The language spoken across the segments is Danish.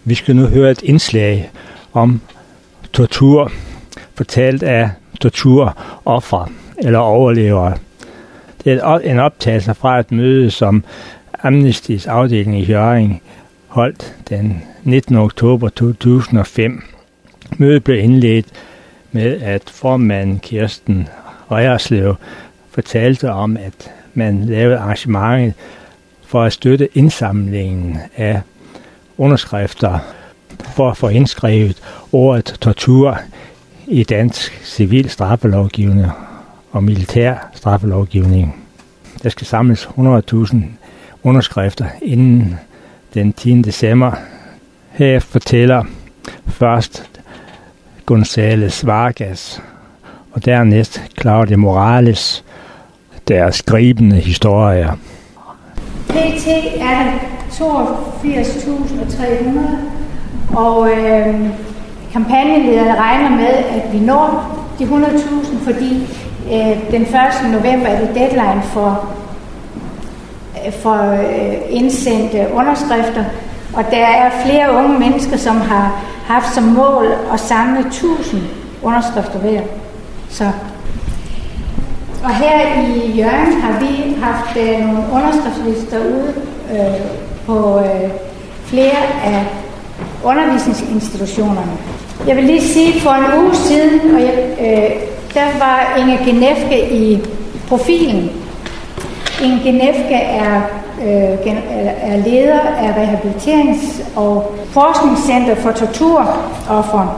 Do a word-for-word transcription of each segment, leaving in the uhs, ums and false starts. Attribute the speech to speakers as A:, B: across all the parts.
A: Vi skal nu høre et indslag om tortur, fortalt af torturofre eller overlevere. Det er en optagelse fra et møde, som Amnestys afdeling i Hjørring holdt den nittende oktober to tusind og fem. Mødet blev indledt med, at formanden Kirsten Reierslev fortalte om, at man lavede arrangementet for at støtte indsamlingen af underskrifter for at få indskrevet ordet tortur i dansk civil straffelovgivning og militær straffelovgivning. Der skal samles hundrede tusind underskrifter inden den tiende december. Her fortæller først González Vargas og dernæst Claudia Morales deres gribende historier.
B: P T er der toogfirs tusind tre hundrede, og øh, kampagnelederne regner med, at vi når de hundrede tusind, fordi øh, den første november er det deadline for, øh, for øh, indsendte underskrifter, og der er flere unge mennesker, som har haft som mål at samle tusind underskrifter hver. Så. Og her i Hjørring har vi haft øh, nogle underskriftslister ude øh, på øh, flere af undervisningsinstitutionerne. Jeg vil lige sige, for en uge siden, og jeg, øh, der var Inge Genefke i profilen. Inge Genefke er, øh, er leder af Rehabiliterings- og Forskningscenter for Torturofre.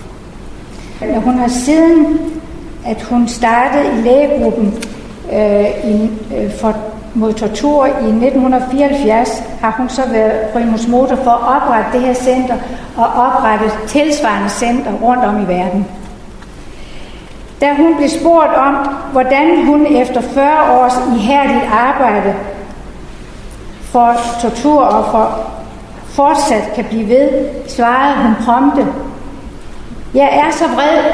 B: Hun har siden, at hun startede i lægegruppen øh, i, øh, for, mod tortur i nitten fireoghalvfjerds, har hun så været primus motor for at oprette det her center og oprette tilsvarende center rundt om i verden. Da hun blev spurgt om, hvordan hun efter fyrre års ihærdigt arbejde for torturofre fortsat kan blive ved, svarede hun prompte: "Jeg er så vred.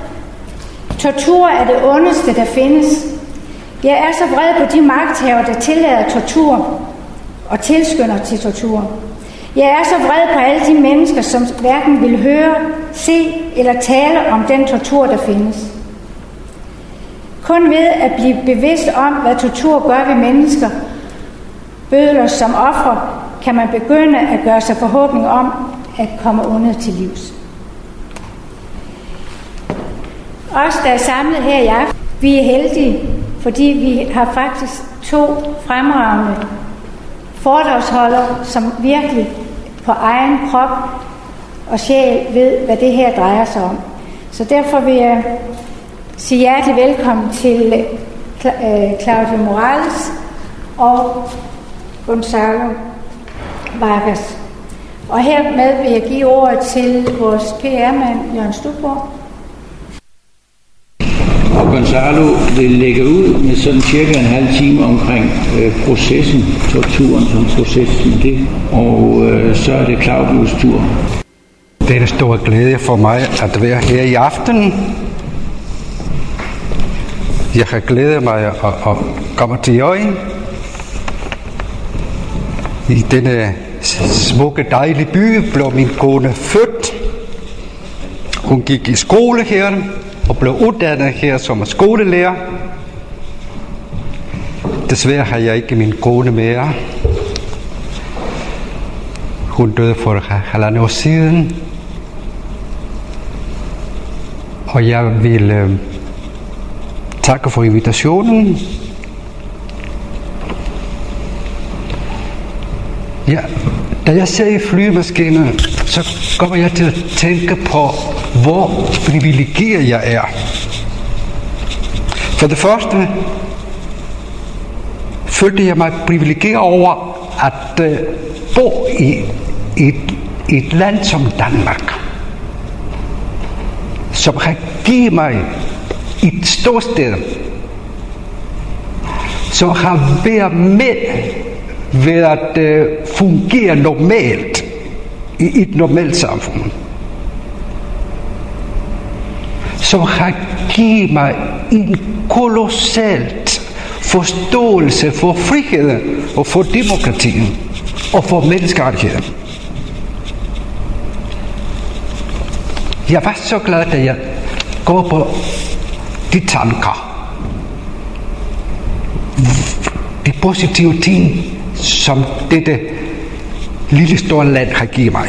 B: Tortur er det ondeste, der findes. Jeg er så vred på de magthavere, der tillader tortur og tilskynder til tortur. Jeg er så vred på alle de mennesker, som hverken vil høre, se eller tale om den tortur, der findes. Kun ved at blive bevidst om, hvad tortur gør ved mennesker, bødler som ofre, kan man begynde at gøre sig forhåbning om at komme ondet til livs." Os, der er samlet her i aften, vi er heldige, fordi vi har faktisk to fremragende foredragsholdere, som virkelig på egen krop og sjæl ved, hvad det her drejer sig om. Så derfor vil jeg sige hjertelig velkommen til Claudia Morales og Gonzalo Vargas. Og hermed vil jeg give ordet til vores P R-mand, Jørgen Stubborg.
C: Og Gonzalo vil lægge ud med sådan cirka en halv time omkring øh, processen, torturen som proces med det, og øh, så er det Claudius tur.
D: Det er en stor glæde for mig at være her i aften. Jeg har glædet mig at, at komme til Hjørring. I denne smukke, dejlige by blev min kone født. Hun gik i skole her og blev uddannet her som skolelærer. Desværre har jeg ikke min kone mere. Hun døde for halvandet år siden. Og jeg vil øh, takke for invitationen. Ja, da jeg ser i flymaskinen, så kommer jeg til at tænke på, hvor privilegeret jeg er. For det første følte jeg mig privilegeret over at uh, bo i, i, et, i et land som Danmark, som har givet mig et ståsted, som har været med ved at uh, fungere normalt i et normalt samfund, som har givet mig en kolossalt forståelse for friheden og for demokratien og for menneskerettigheden. jeg var så glad, da jeg går på de tanker. De positive ting, som dette lille store land har givet mig.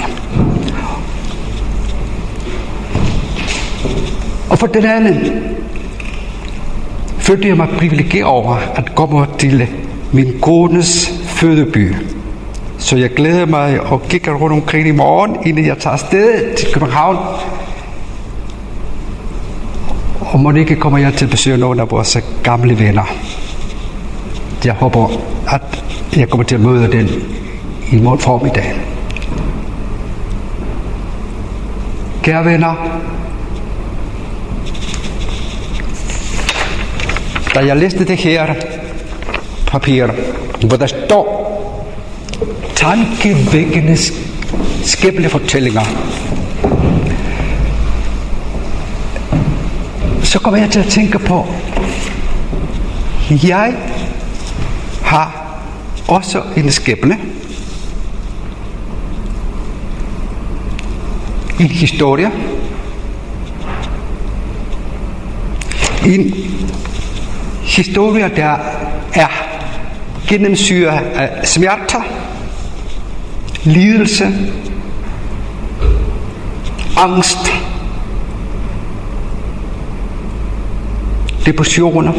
D: Og for den anden følte jeg mig privilegeret over at komme til min kones fødeby. Så jeg glæder mig og kigger rundt omkring i morgen, inden jeg tager afsted til København. Og må ikke kommer jeg til at besøge nogle af vores gamle venner. Jeg håber, at jeg kommer til at møde den i morgen formiddag. Kære venner, da jeg læste det her papir, hvor der står tankevækkende skæbnefortællinger, så kommer jeg til at tænke på, jeg har også en skæbne, en historie, en historie, der er gennemsyret af smerter, lidelse, angst, depressioner.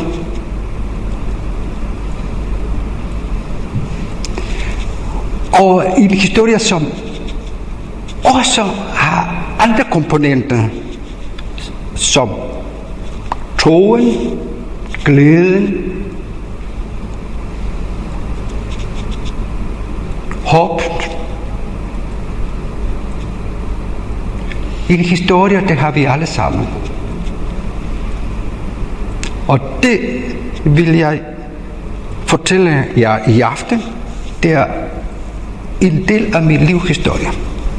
D: Og en historie, som også har andre komponenter, som troen, glæden, håb. En historie, det har vi alle sammen. Og det vil jeg fortælle jer i aften. Det er en del af min livshistorie.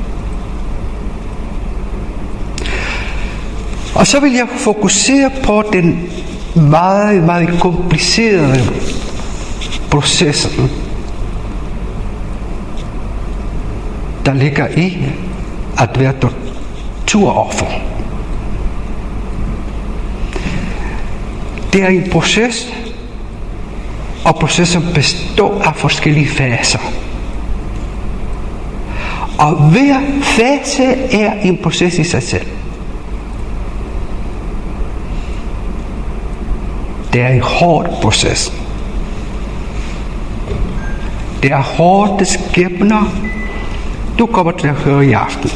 D: Og så vil jeg fokusere på den meget, meget komplicerede proces, der ligger i at være torturoffer. Det er en proces, og processen består af forskellige faser. Og hver fase er en proces i sig selv. Det er en hård proces. Det er hårde skæbner, du kommer til at høre i aften.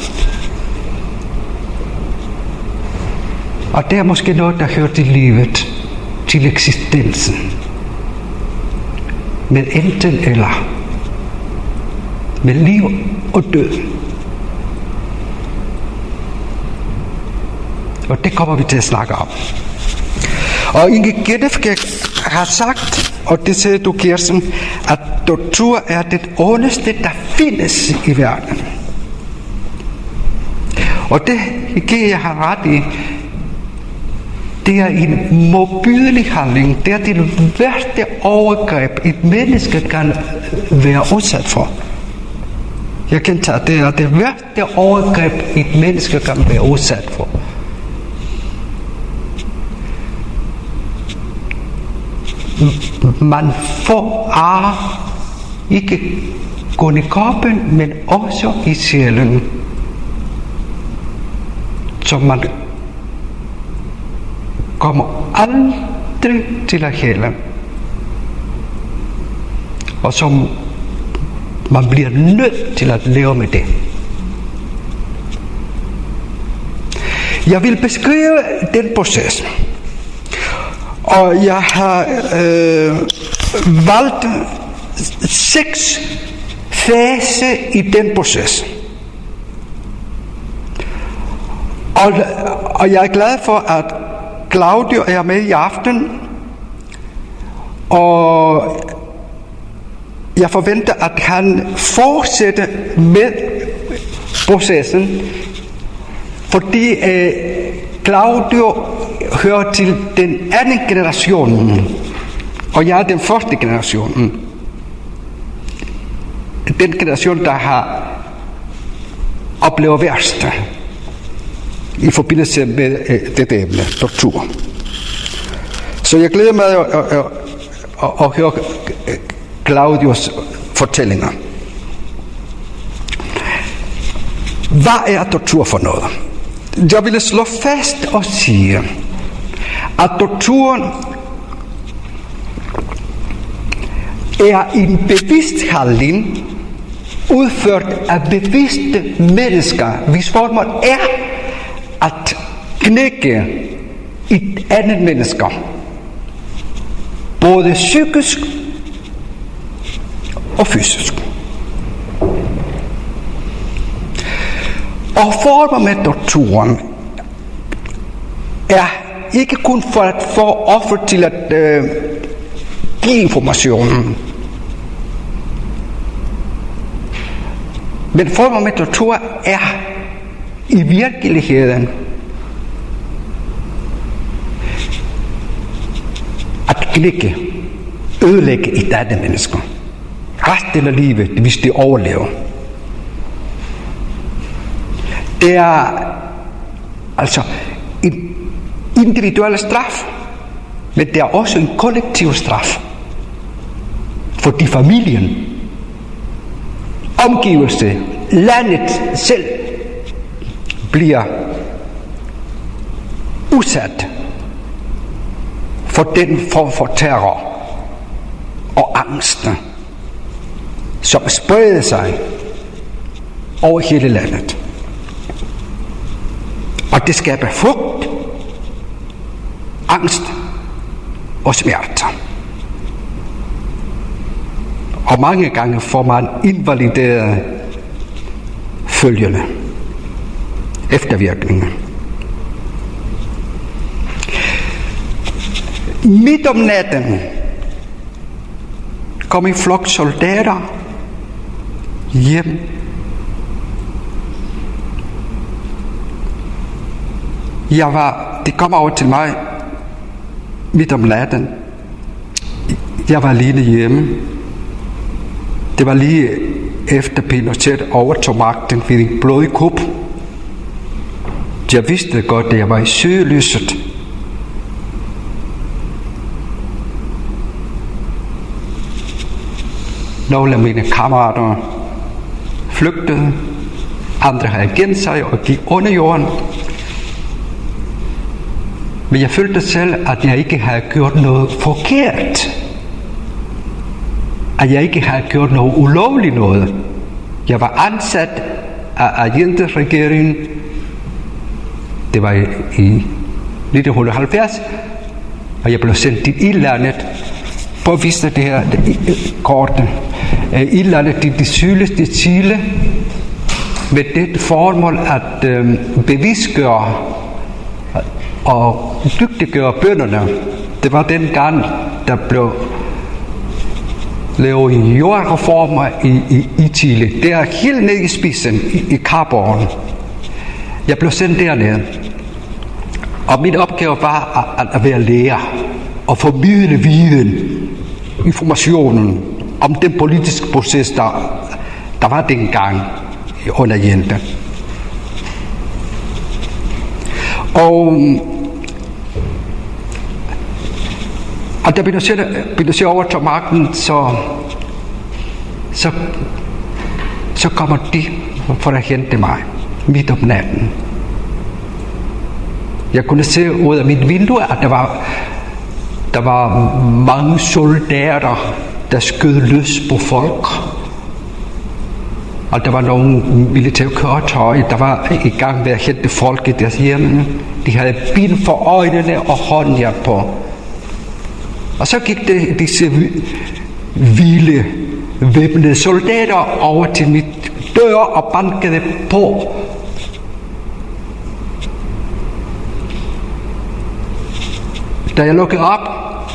D: Og det er måske noget, der hører til livet, til eksistensen. Med enten eller. Med liv og død. Og det kommer vi til at snakke om. Og Inge Genefke har sagt, og det siger du, Kirsten, at tortur er det ondeste, der findes i verden. Og det giver jeg har ret i. Det er en modbydelig handling. Det er det værste overgreb, et menneske kan være udsat for. Jeg kan tage det er det værste overgreb, et menneske kan være udsat for. Man får ar, ikke kun i kroppen, men også i sjælen, som man kommer aldrig til at hele, og som man bliver nødt til at leve med det. Jeg vil beskrive den proces, og jeg har øh, valgt seks faser i den proces. Og, og jeg er glad for, at Claudio er med i aften, og jeg forventer, at han fortsætter med processen, fordi øh, Claudio hører til den anden generation, og jeg er den første generation. Den generation, der har oplevet værste. i forbindelse med øh, dette emne, tortur. Så jeg glæder mig at, at, at, at, at høre Claudius fortællinger. Hvad er tortur for noget? Jeg vil slå fast og sige, at torturen er en bevidst handling, udført af bevidste mennesker, hvis formål er at knække et andet menneske, både psykisk og fysisk. Og former med torturen er ikke kun for at få offer til at øh, give informationen, men former med tortur er i virkeligheden at knække, ødelægge et andet menneske resten af livet, hvis de overlever. Det er altså en individuel straf, men det er også en kollektiv straf, fordi familien, omgivelse, landet selv bliver udsat for den form for terror og angst, som spreder sig over hele landet. Og det skaber frygt, angst og smerte. Og mange gange får man invalideret følgende eftervirkninger. Midt om natten kom en flok soldater hjem. Jeg var, de kom over til mig midt om natten. Jeg var alene hjemme. Det var lige efter Pinochet overtog magten ved en blodig kup. Jeg vidste godt, at jeg var i søgelyset. Nogle af mine kammerater flygtede. Andre havde gemt sig og gik under jorden. Men jeg følte selv, at jeg ikke havde gjort noget forkert. At jeg ikke havde gjort noget ulovligt noget. Jeg var ansat af Allende-regeringen. Det var i nitten halvfjerds, og jeg blev sendt til Ildlandet på at vise det her kortet. Ildlandet er det sydligste Chile, med det formål at øh, bevidstgøre og dygtiggøre bønderne. Det var den gang, der blev lavet jordreformer i, i, i Chile. Det er helt ned i spidsen, i, i Karborgen. Jeg blev sendt derned, og min opgave var at, at være lærer og formidle viden, informationen om den politiske proces, der, der var dengang under Allende. Og, og da Pinochet overtog magten, så, så, så kommer de for at hente mig midt om natten. Jeg kunne se ud af mit vindue, at der var, der var mange soldater, der skød løs på folk. Og der var nogle militære køretøjer, der var i gang med at hente folk i deres hjemme. De havde bind for øjnene og håndjern på. Og så gik det, disse vilde væbnede soldater over til mit dør og bankede på. Da jeg lukkede op,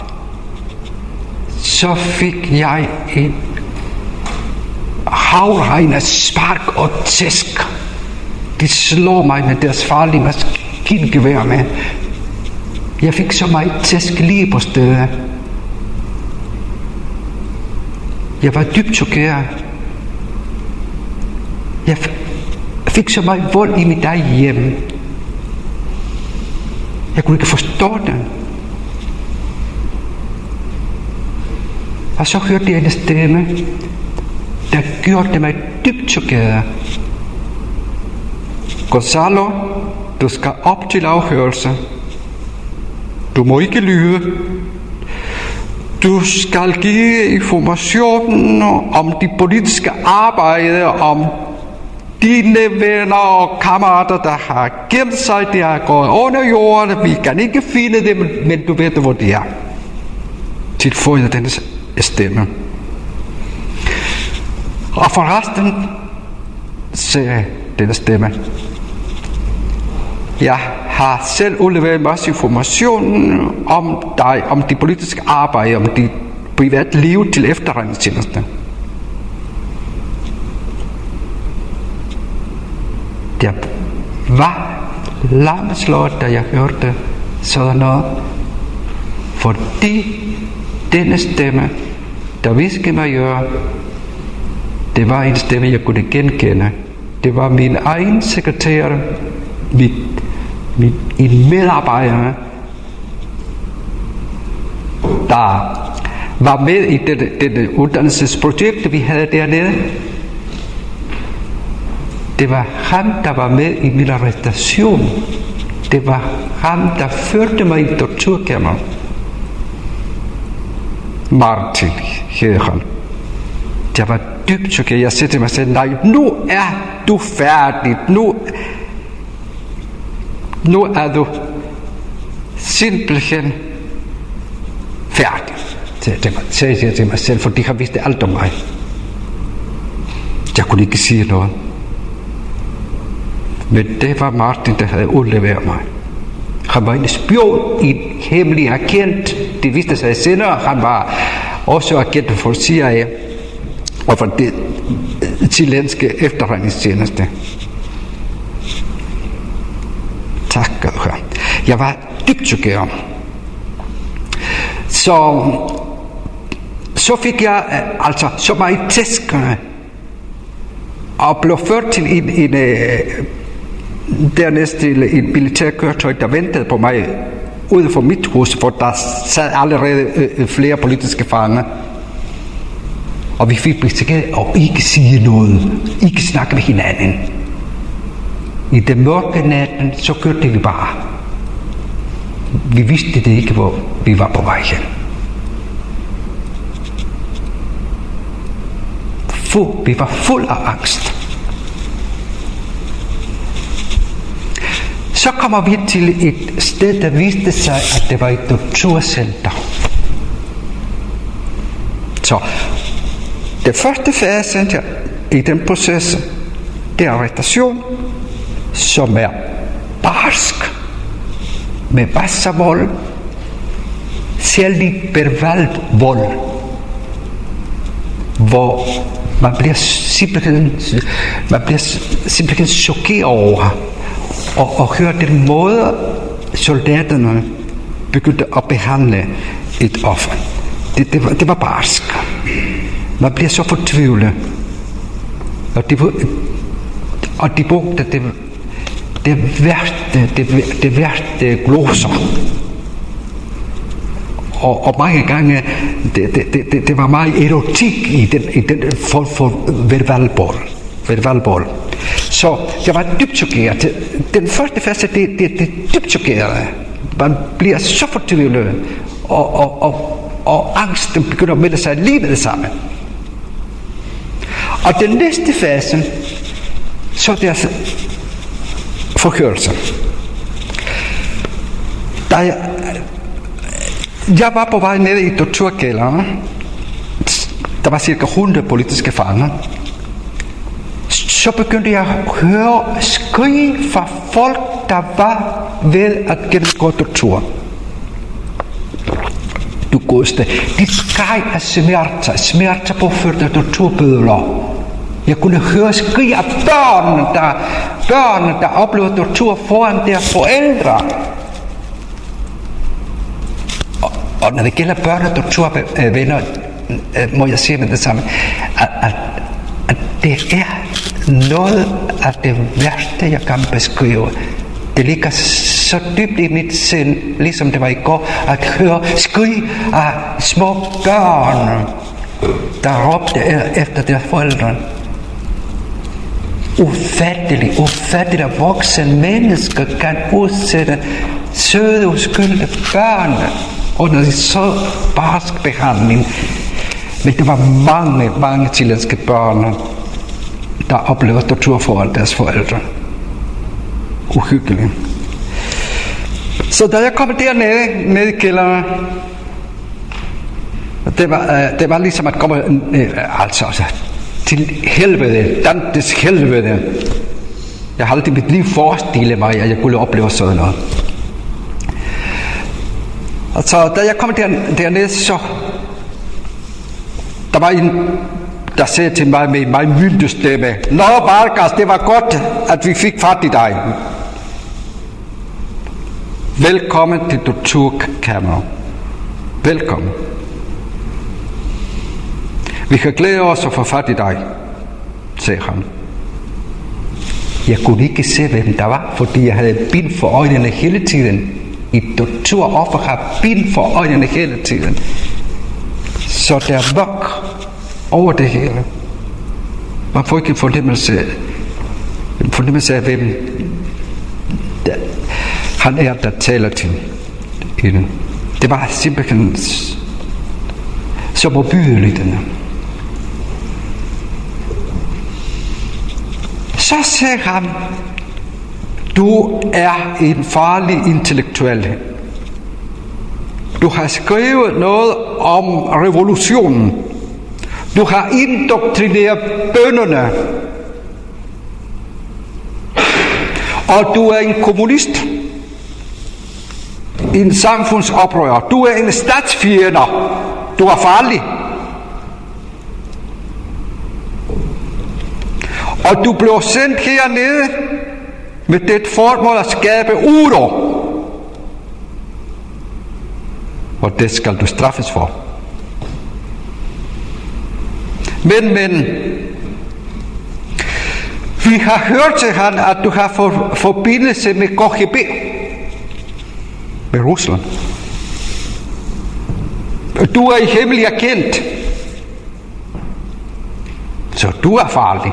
D: så fik jeg en havregn af spark og tæsk. De slår mig med deres farlige maskingevær med. Jeg fik så meget tæsk lige på stedet. Jeg var dybt chokeret. Jeg fik så meget vold i mit eget hjem. Jeg kunne ikke forstå den. Og så hørte jeg en stemme, der gjorde mig dybt chokeret. Gonzalo, du skal op til afhørelse. Du må ikke lyve. Du skal give information om de politiske arbejde, om dine venner og kammerater, der har gemt sig, der har gået under jorden. Vi kan ikke finde dem, men du ved, hvor de er. Tilføjede denne stemme. Og forresten sagde denne stemme: jeg har selv udleveret en masse information om dig, om det politiske arbejde, om dit private liv til efterretningstjenesten. Jeg var lamslået, da jeg hørte sådan noget, fordi denne stemme, der viskede mig øre, det var en stemme, jeg kunne genkende. Det var min egen sekretær, mit, mit, en medarbejder, der var med i dette, dette uddannelsesprojekt, vi havde dernede. Det var ham, der var med i min arrestation. Det var ham, der førte mig i torturkammer. Martin hed han. Jeg var dybt chokeret. Jeg sagde til mig selv: nej, nu er du færdig. Nu, nu er du simpelthen færdig. Det sagde jeg til mig selv, for de har vidst alt om mig. Jeg kunne ikke sige noget. Men det var Martin, der havde udleveret mig. Han var en spion, en hemmelig agent. Det viste sig senere. Han var også agent for C I A og for det chilenske efterretningstjeneste. Tak, skal du have. Jeg var dybt chokeret. Så, så fik jeg altså så meget tæskerne og blev ført til en, en, en dernæst til et militærkøretøj, der ventede på mig ude for mit hus, for der sad allerede øh, flere politiske fanger. Og vi fik besked at ikke sige noget, ikke snakke med hinanden. I den mørke natten, så kørte vi bare. Vi vidste det ikke, hvor vi var på vej hen. Fu, vi var fuld af angst. Så kommer vi til et sted, der viste sig, at det var et torturcenter. Så det første fase i den proces, det er arrestation, som er barsk, med masser af vold, særligt verbalt vold, hvor man bliver simpelthen, man bliver simpelthen chokeret over og, og høre den måde, soldaterne begyndte at behandle et offer. Det, det, var, det var barsk. Man bliver så fortvivlet. Og de, og de brugte det, det værste, det, det værste gloser. Og, og mange gange, det, det, det, det var meget erotik i den, i den form for verbalvold. Verbalvold. Så jeg var dybt chokeret. Den første fase, det, det, det er dybt chokeret. Man bliver så fortvivlet, og, og, og, og angsten begynder at melde sig lige med det samme. Og den næste fase, så er det forhørelse. Da jeg, jeg var på vej ned i torturkælderen, der var cirka hundrede politiske fanger, så begyndte jeg at høre skrig fra folk, der var ved at gennemgå tortur. Du godste, de skreg af smerter, smerter påførte torturbødler. Jeg kunne høre skrig af børn, der, børn, der oplevede tortur foran deres forældre. Og, og når det gælder børn og torturvenner, må jeg sige med det samme, at, at, at det er noget af det værste, jeg kan beskrive. Det ligger så dybt i mit sind, ligesom det var i går, at høre skrig af små børn, der råbte efter deres forældre. Ufatteligt, ufatteligt, at voksne mennesker kan udsætte søde, uskyldige børn under en så barsk behandling. Men det var mange, mange chilenske børn, der oplevede tortur foran deres forældre. Uhyggeligt. Så da jeg kom dernede, nede i kælderen, det var, det var ligesom at komme, altså, altså til helvede, Dantes helvede. Jeg har aldrig i mit liv forestillet mig, at jeg kunne opleve sådan noget. Altså, da jeg kom der, dernede, så der var en, der sagde til mig med en meget myndig stemme: Nå, Vargas, det var godt, at vi fik fat i dig. Velkommen til torturkammeret. Velkommen. Vi kan glæde os at få fat i dig, sagde han. Jeg kunne ikke se, hvem der var, fordi jeg havde bind for øjnene hele tiden. I torturoffer har bind for øjnene hele tiden. Så der er mørk over det hele. Man får ikke en fornemmelse, en fornemmelse af, hvem der, han er, der taler til hende. Det var simpelthen så modbydeligt. Så sagde han: du er en farlig intellektuel. Du har skrevet noget om revolutionen. Du har indoktrineret bønderne. Og du er en kommunist. En samfundsoprører. Du er en statsfjender. Du er farlig. Og du blev sendt hernede med det formål at skabe uro. Og det skal du straffes for. Men, men, vi har hørt til han, at du har for, forbindelse med K G B, med Rusland. Du er hemmelig agent, så du er farlig.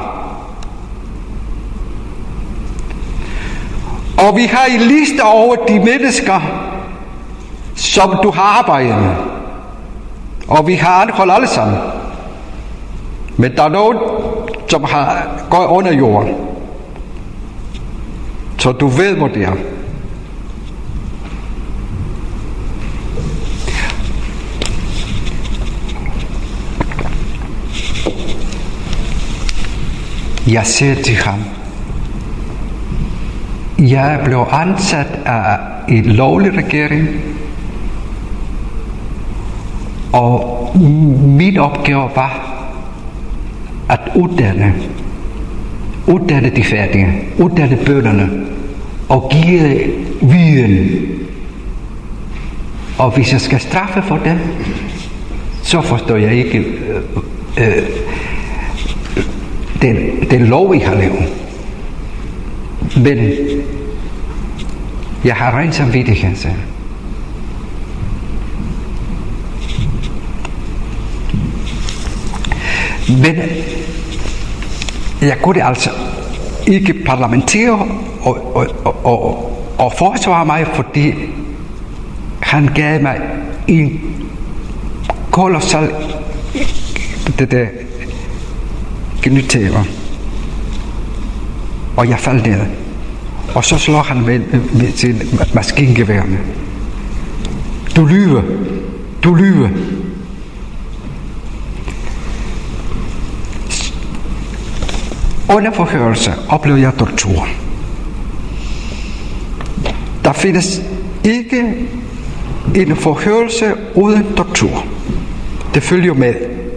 D: Og vi har en liste over de mennesker, som du har arbejdet med. Og vi har anholdt alle sammen. Men der er nogen, som har gået under jorden. Så du ved, hvor det er. Jeg siger til ham: jeg blev ansat af en lovlig regering, og min opgave var at uddanne, uddanne de færdige, uddanne bønderne og give viden. Og hvis jeg skal straffe for det, så forstår jeg ikke øh, øh, den, den lov, vi har lavet. Men jeg har ren samvittighed, sagde jeg. Men jeg kunne altså ikke parlamentere og, og, og, og, og forsvare mig, fordi han gav mig en kolossal det der genitæver. Og jeg faldt ned. Og så slår han med, med sin maskingeværne. Du lyver. Du lyver. Under forhørelse oplever jeg tortur. Der findes ikke en forhørelse uden tortur. Det følger med.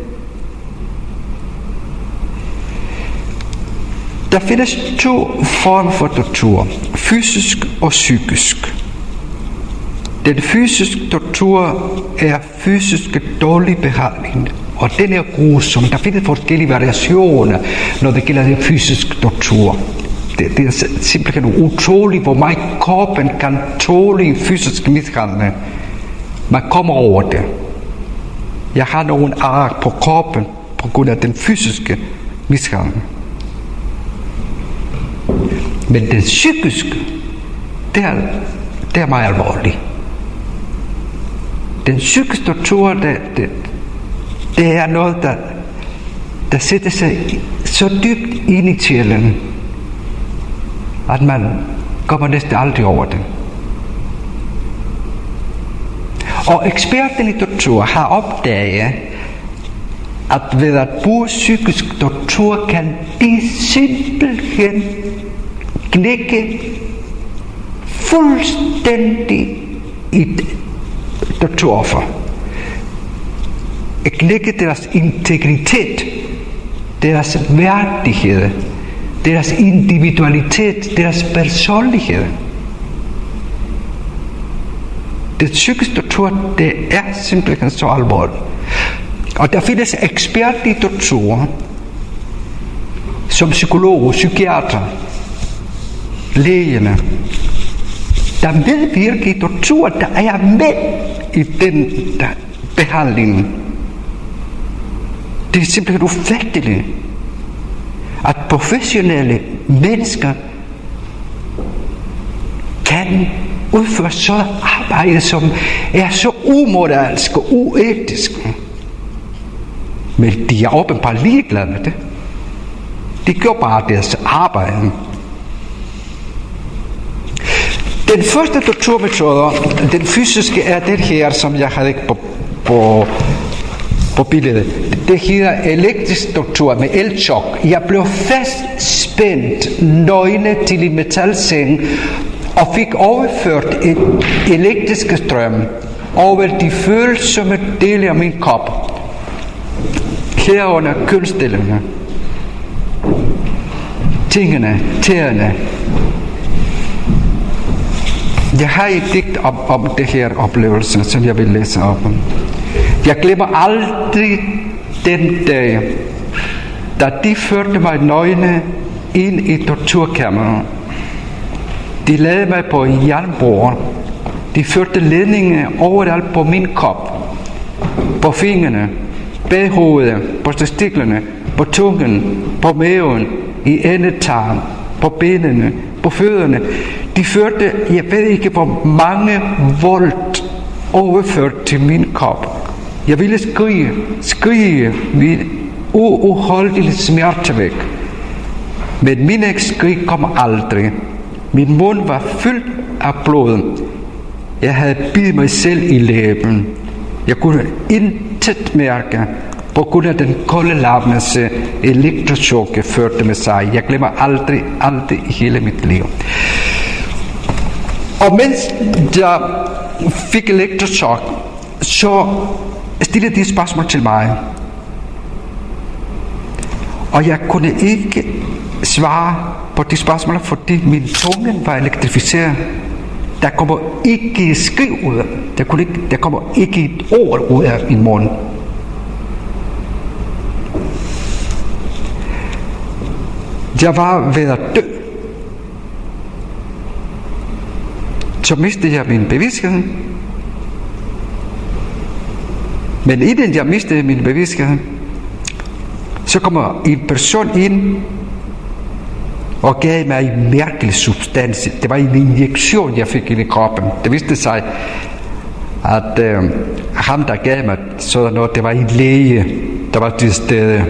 D: Der findes to former for tortur. Fysisk og psykisk. Den fysiske tortur er fysisk dårlig behandling. Og den er grusom. Der findes forskellige variationer, når det gælder den fysiske tortur. det, det er simpelthen utroligt, hvor meget kroppen kan tåle en fysisk mishandling. Man kommer over det. Jeg har nogle ar på kroppen på grund af den fysiske mishandling. Men den psykiske, det er, det er meget alvorligt. Den psykiske tortur, det, det, det er noget, der, der sætter sig så dybt ind i sjælen, at man kommer næsten aldrig over det. Og eksperten i tortur har opdaget, at ved at bruge psykisk tortur, kan de simpelthen knække fuldstændig et torturoffer. At knække deres integritet, deres værdighed, deres individualitet, deres personlighed. Det psykiske tortur, det er simpelthen så alvorligt. Og der findes eksperter i tortur, som psykologer, psykiater, lægerne, der medvirker i tortur, der er med i den der behandling. Det er simpelthen ufatteligt, at professionelle mennesker kan udføre så arbejde, som er så umoralsk og uetisk. Men de er åbenbart ligeglade med det. De gør bare deres arbejde. Den første torturmetode, den fysiske, er den her, som jeg havde ikke på, på, på billedet. Det hedder elektrisk tortur med elchok. Jeg blev fast spændt nøgne til en metalseng og fik overført et elektrisk strøm over de følsomme dele af min krop. Herunder kønsdelene, tingene, tæerne. Jeg har et digt om, om det her oplevelse, som jeg vil læse op om. Jeg glemmer aldrig den dag, da de førte mig nøgne ind i torturkammeret. De lagde mig på en jernbord. De førte ledninger overalt på min krop, på fingrene, bag hovedet, på testiklerne, på tungen, på maven, i endetarmen, på benene, på fødderne. De førte, jeg ved ikke hvor mange volt overført til min krop. Jeg ville skrige, skrige min uudholdelige smerte væk. Men min skrig kom aldrig. Min mund var fyldt af blod. Jeg havde bidt mig selv i læben. Jeg kunne intet mærke på grund af den kolde larmelse elektrochokke førte med sig. Jeg glemmer aldrig, aldrig i hele mit liv. Og mens jeg fik elektrochok, så stillede de spørgsmål til mig. Og jeg kunne ikke svare på de spørgsmål, fordi min tunge var elektrificeret. Der kommer ikke skriv ud af der, kunne ikke, der kommer ikke et ord ud af min mund. Jeg var ved at dø. Så mistede jeg min bevidsthed. Men inden jeg mistede min bevidsthed, så kommer en person ind og gav mig en mærkelig substans. Det var en injektion, jeg fik ind i kroppen. Det viste sig, at øh, ham, der gav mig sådan noget, det var en læge, der var til stede.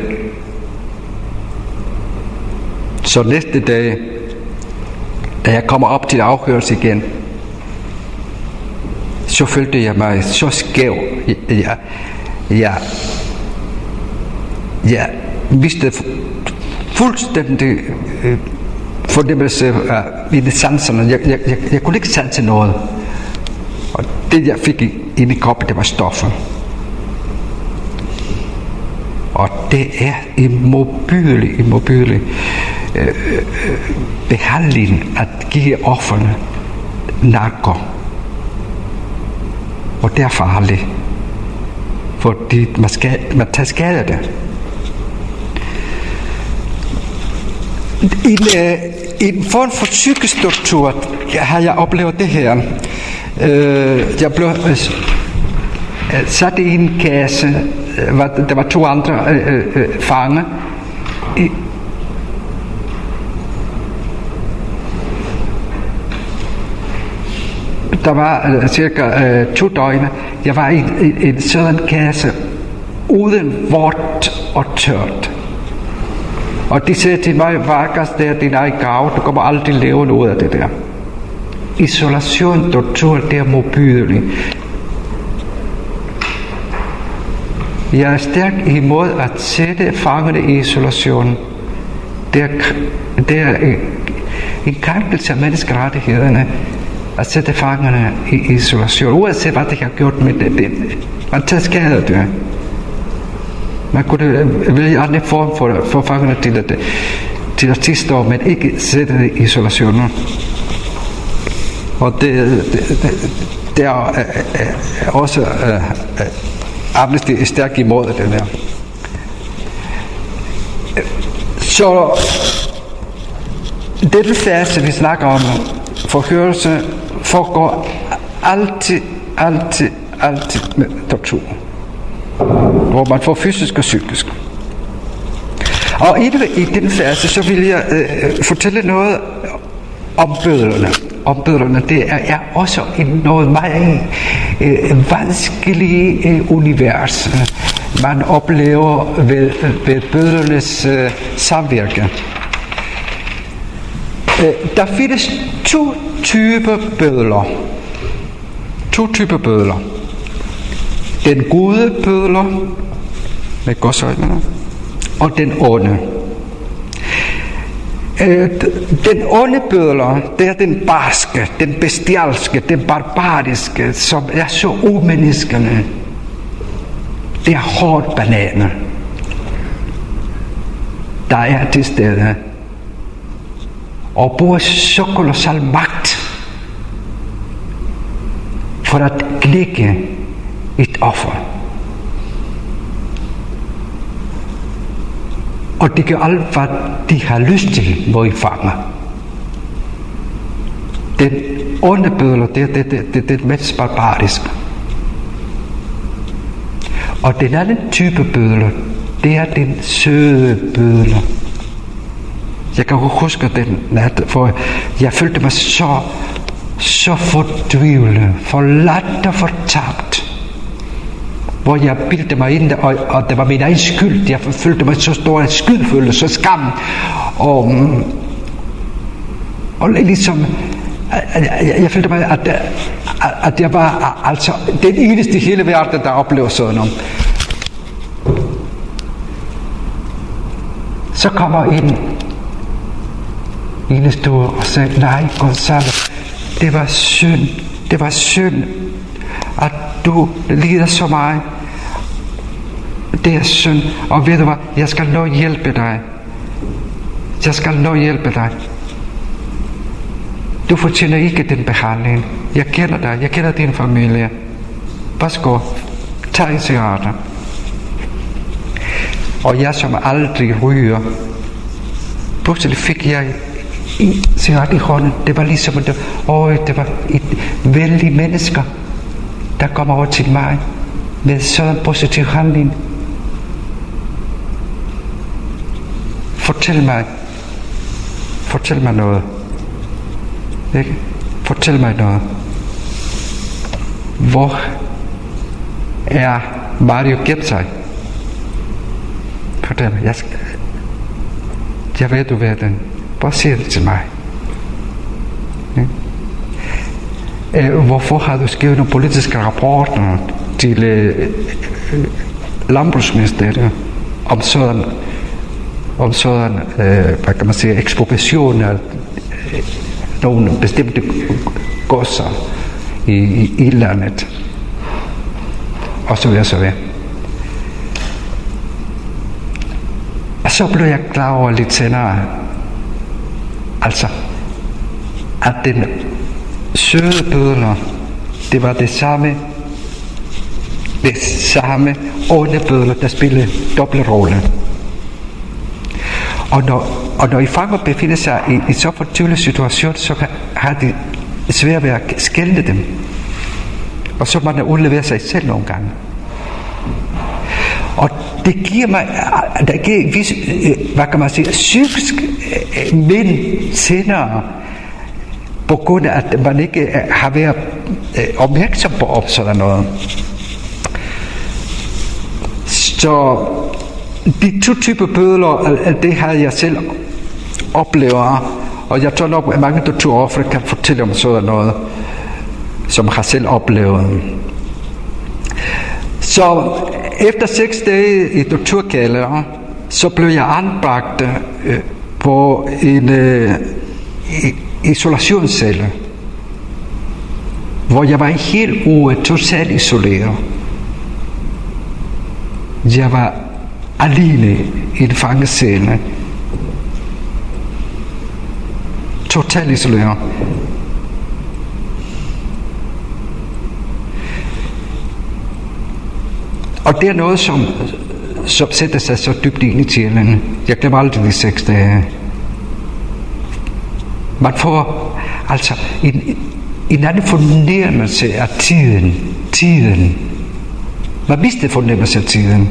D: Så næste dag, da jeg kommer op til afhørelse igen, så følte jeg mig så skæv. Jeg, jeg, jeg mistede fuldstændig øh, fornemmelse af mine sanserne. Jeg, jeg, jeg, jeg kunne ikke sanse noget. Og det, jeg fik ind i kroppen, det var stoffer. Og det er en modbydelig, en modbydelig øh, øh, behandling at give offerne narko. Og det er farligt, fordi man, skal, man tager skade af det. En, øh, I en form for psykisk tortur har jeg oplevet det her. Øh, jeg blev øh, sat i en kasse. Øh, der var to andre øh, øh, fanger. I, der var øh, cirka øh, to døgn. Jeg var i, i en sådan kasse uden vådt og tørt. Og de sagde til mig, Vargas, det er din egen gave, du kommer aldrig levende ud af det der. Isolation, tortur, det er modbydeligt. Jeg er stærk imod at sætte fangerne i isolation. Det er, det er en, en krænkelse af menneskerettighederne at sætte fangerne i isolation. Uanset hvad de har gjort med det, det man tager skade det. Man kunne vælge andre form for, for fangerne til at, til at tilstå, men ikke sætte det i isolation. Og det, det, det, det er, er, er også er, er Amnesty er stærkt imod det der. Så den fase, vi snakker om, forhørelse, foregår altid, altid, altid med tortur. Hvor man får fysisk og psykisk. Og i, i den fase, så vil jeg øh, fortælle noget om bødlerne. Om bødlerne, det er, er også en noget meget øh, vanskelig øh, univers, man oplever ved, ved bødlernes øh, samvirke. Øh, der findes to typer bødler. To typer bødler. Den gode bødler med godsøjnene og den onde. Øh, den onde bødler, det er den barske, den bestialske, den barbariske, som er så umenneskende. Det er hårdt bananer, der er til stede og bruger så kolossal magt for at knække et offer. Og de gør alt, hvad de har lyst til, hvor I fanger. Den onde bødler, det er det, det, det, det mest barbariske. Og den anden type bødler, det er den søde bødler. Jeg kan huske den nat, for jeg følte mig så, så fortvivlet, forladt og fortabt. Hvor jeg bildte mig ind, og, og det var min egen skyld. Jeg følte mig så stor en skyldfølelse, så skam. Og, og ligesom, jeg, jeg følte mig, at, at jeg var altså den eneste i hele verden, der oplevede sådan noget. Så kommer en ene stod og sagde, nej, Gonzalo, det var synd, det var synd, at du lider så meget. Det er synd, og ved du hvad, jeg skal nok hjælpe dig. Jeg skal nok hjælpe dig. Du fortjener ikke den behandling. Jeg kender dig, jeg kender din familie. Værsgo, tag en cigaretter. Og jeg som aldrig ryger, pludselig fik jeg en cigaret i hånden. Det var ligesom, det, åh, det var et vældig mennesker, der kom over til mig med sådan en positiv handling. Fortæl mig, fortæl mig noget. Ikke? Fortæl mig noget. Hvor er Mario gemt sig? Fortæl mig. Jeg, skal, jeg ved, du ved den. Bare sig det til mig. Ja? Hvorfor har du skrevet nogle politiske rapporter til øh, Landbrugsministeriet om sådan, om sådan øh, hvad kan man sige, ekspropriation af øh, nogle bestemte godser i, i, i landet, og så videre, så videre. Og så blev jeg klar over lidt senere, altså, at den søde bødler, det var det samme, det samme onde bødler, der spillede dobbeltrolle. Og når og når I fanger befinder sig i en så fortvivlet situation, så har de svært ved at skelne dem. Og så må man udlevere sig selv nogle gange. Og det giver mig, det giver vis, hvad kan man sige, psykisk men senere, på grund af, at man ikke har været opmærksom på sådan noget. Så de to typer bødler, det havde jeg selv oplevet, og jeg tror nok, at mange torturofre kan fortælle om sådan noget, som har selv oplevet. Så efter seks dage i torturkælder, så blev jeg anbragt øh, på en øh, isolationscelle, hvor jeg var en hel uge totalt isoleret. Jeg var alene i en fangecelle. Totalt isoleret. Og det er noget, som, som sætter sig så dybt ind i sjælen. Jeg glemmer aldrig de seks dage. Man får altså en, en anden fornemmelse af tiden. Tiden. Man mister fornemmelse af tiden.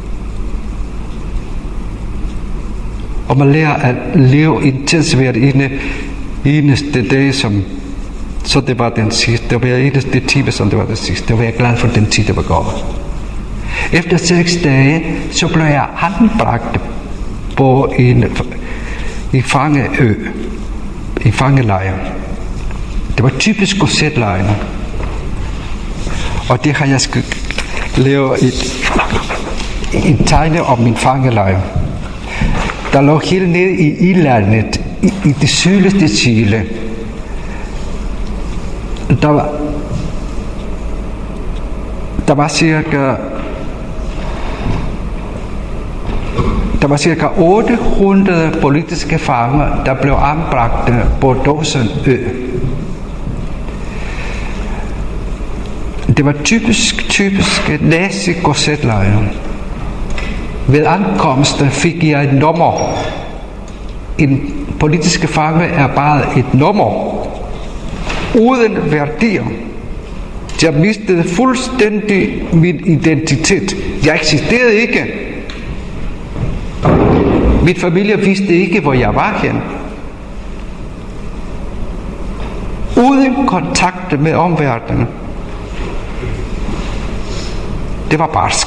D: Og man lærer at leve intensiveret inde eneste dag, som så det var den sidste. Det var eneste time, som det var den sidste. Det var jeg glad for den tid, der var gået. Efter seks dage, så blev jeg anbragt på en, en fangeø, en fangelejr. Det var typisk K Z-lejre. Og det har jeg lavet et, en tegne om min fangelejr. Der lå helt nede i Ilandet, i, i det sydligste Chile. Der var, der var cirka Der var cirka otte hundrede politiske fanger, der blev anbragt på Dawsonø. Det var typisk, typisk nazi-K Z-lejre. Ved ankomsten fik jeg et nummer. En politiske fange er bare et nummer. Uden værdier. Jeg mistede fuldstændig min identitet. Jeg eksisterede ikke. Min familie vidste ikke, hvor jeg var hen. Uden kontakt med omverdenen. Det var barsk.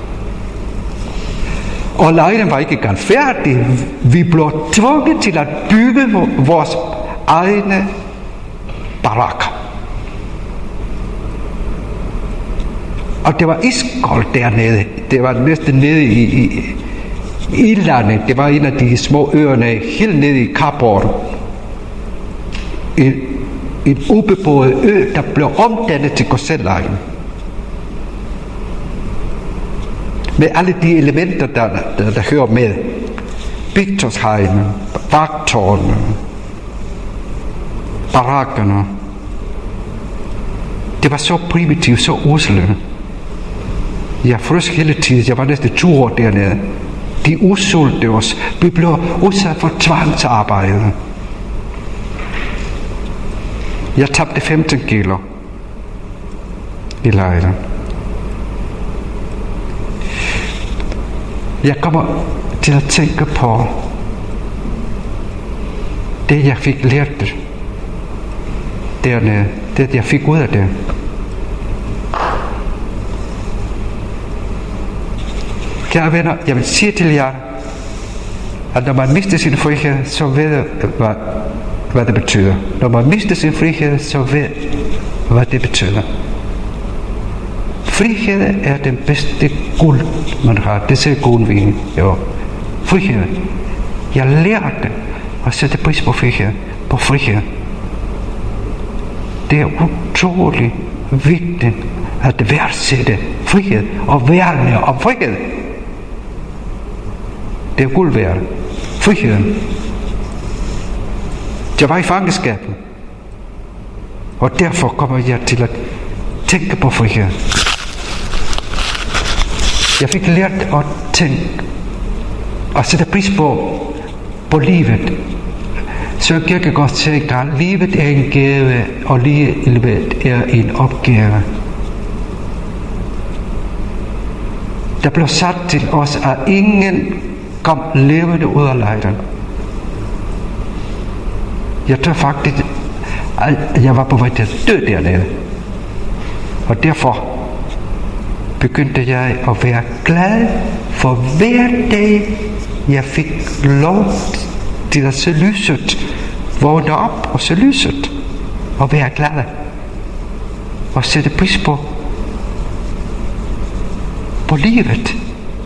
D: Og lejren var ikke engang færdig. Vi blev tvunget til at bygge vores egne barakker. Og det var iskoldt dernede. Det var næsten nede i, i, i landet. Det var en af de små øerne helt nede i Kapor. En, en ubeboet ø, der blev omdannet til K Z-lejren. Med alle de elementer, der, der, der hører med. Pigtrådshegn, vagtårne, barakkerne. Det var så primitivt, så usle. Jeg frøs hele tiden. Jeg var næsten to år dernede. De udsultede os. Vi blev udsat for tvangsarbejde. Jeg tabte femten kilo i lejren. Jeg kommer til at tænke på det, jeg fik lært dernede. Det, jeg fik ud af det. Kære venner, jeg vil sige til jer, at når man mister sin frihed, så ved jeg, hvad, hvad det betyder. Når man mister sin frihed, så ved hvad det betyder. Frihed er den bedste guld, man har. Det siger Grundtvig. Jo. Frihed. Jeg lærte at sætte pris på frihed. På frihed. Det er utroligt vigtigt at værdsætte frihed og værne om frihed. Det er guld værd. Friheden. Jeg var i fangenskaben. Og derfor kommer jeg til at tænke på frihed. Jeg fik lært at tænke og sætte pris på, på livet. Så Kierkegaard tænker, at livet er en gave, og livet er en opgave. Der blev sagt til os, at ingen kom levende ud af lejren. Jeg tror faktisk, at jeg var på vej til at dø dernede. Og derfor begyndte jeg at være glad for hver dag, jeg fik lov til at se lyset, vågne op og se lyset, og være glad og sætte pris på, på livet.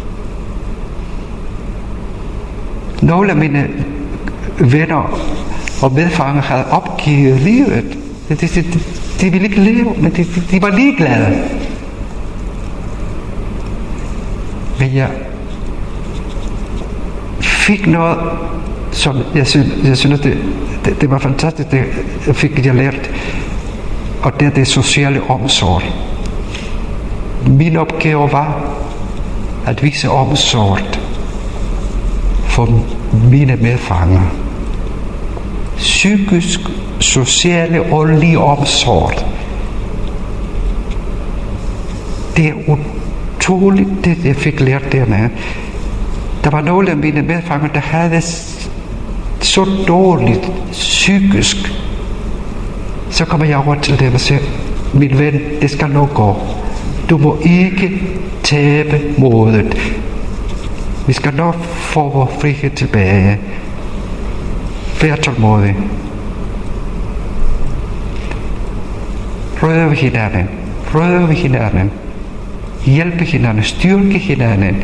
D: Nogle af mine venner og medfanger havde opgivet livet. De, de, de, de ville ikke leve, men de, de var ligeglade. Men jeg fik noget, som jeg synes, jeg synes det, det, det var fantastisk, det jeg fik jeg lært, og det er det sociale omsorg. Min opgave var at vise omsorg for mine medfanger. Psykisk, sociale og åndelige omsorg. Det er utroligt, det jeg fik lært dernede. Der var nogle af mine medfanger, der havde så dårligt psykisk. Så kommer jeg over til dem og siger, min ven, det skal nok gå. Du må ikke tabe modet. Vi skal nok få vores frihed tilbage. Vær tålmodig. Røve hinanden. Røve hinanden. Hjælpe hinanden. Styrke hinanden.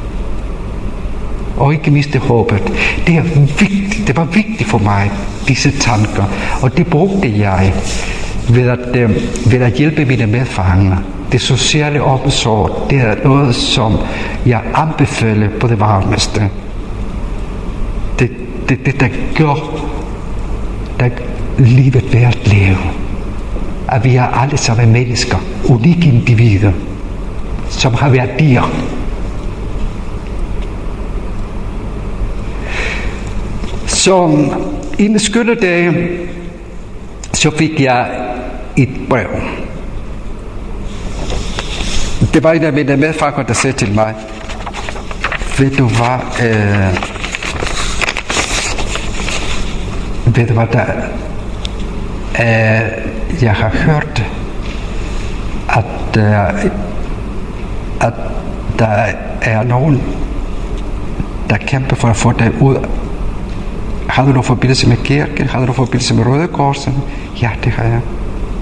D: Og ikke miste håbet. Det er vigtigt. Det var vigtigt for mig, disse tanker. Og det brugte jeg ved at, øh, ved at hjælpe mine medfanger. Det sociale omsorg, det er noget, som jeg anbefaler på det varmeste. Det, det, det der gør, der livet værd at leve. At vi er alle sammen mennesker, unikke individer, som har værdier. Så en skønne dag, så fik jeg et brev. Det var en af mine medfanger, der sagde til mig, ved du hvad, øh, ved du hvad, der, øh, jeg har hørt, at, øh, at der er nogen, der kæmper for at få dig ud. Har du noget forbindelse med kirken? Har du noget forbindelse med Røde Korsen? Ja, det har jeg.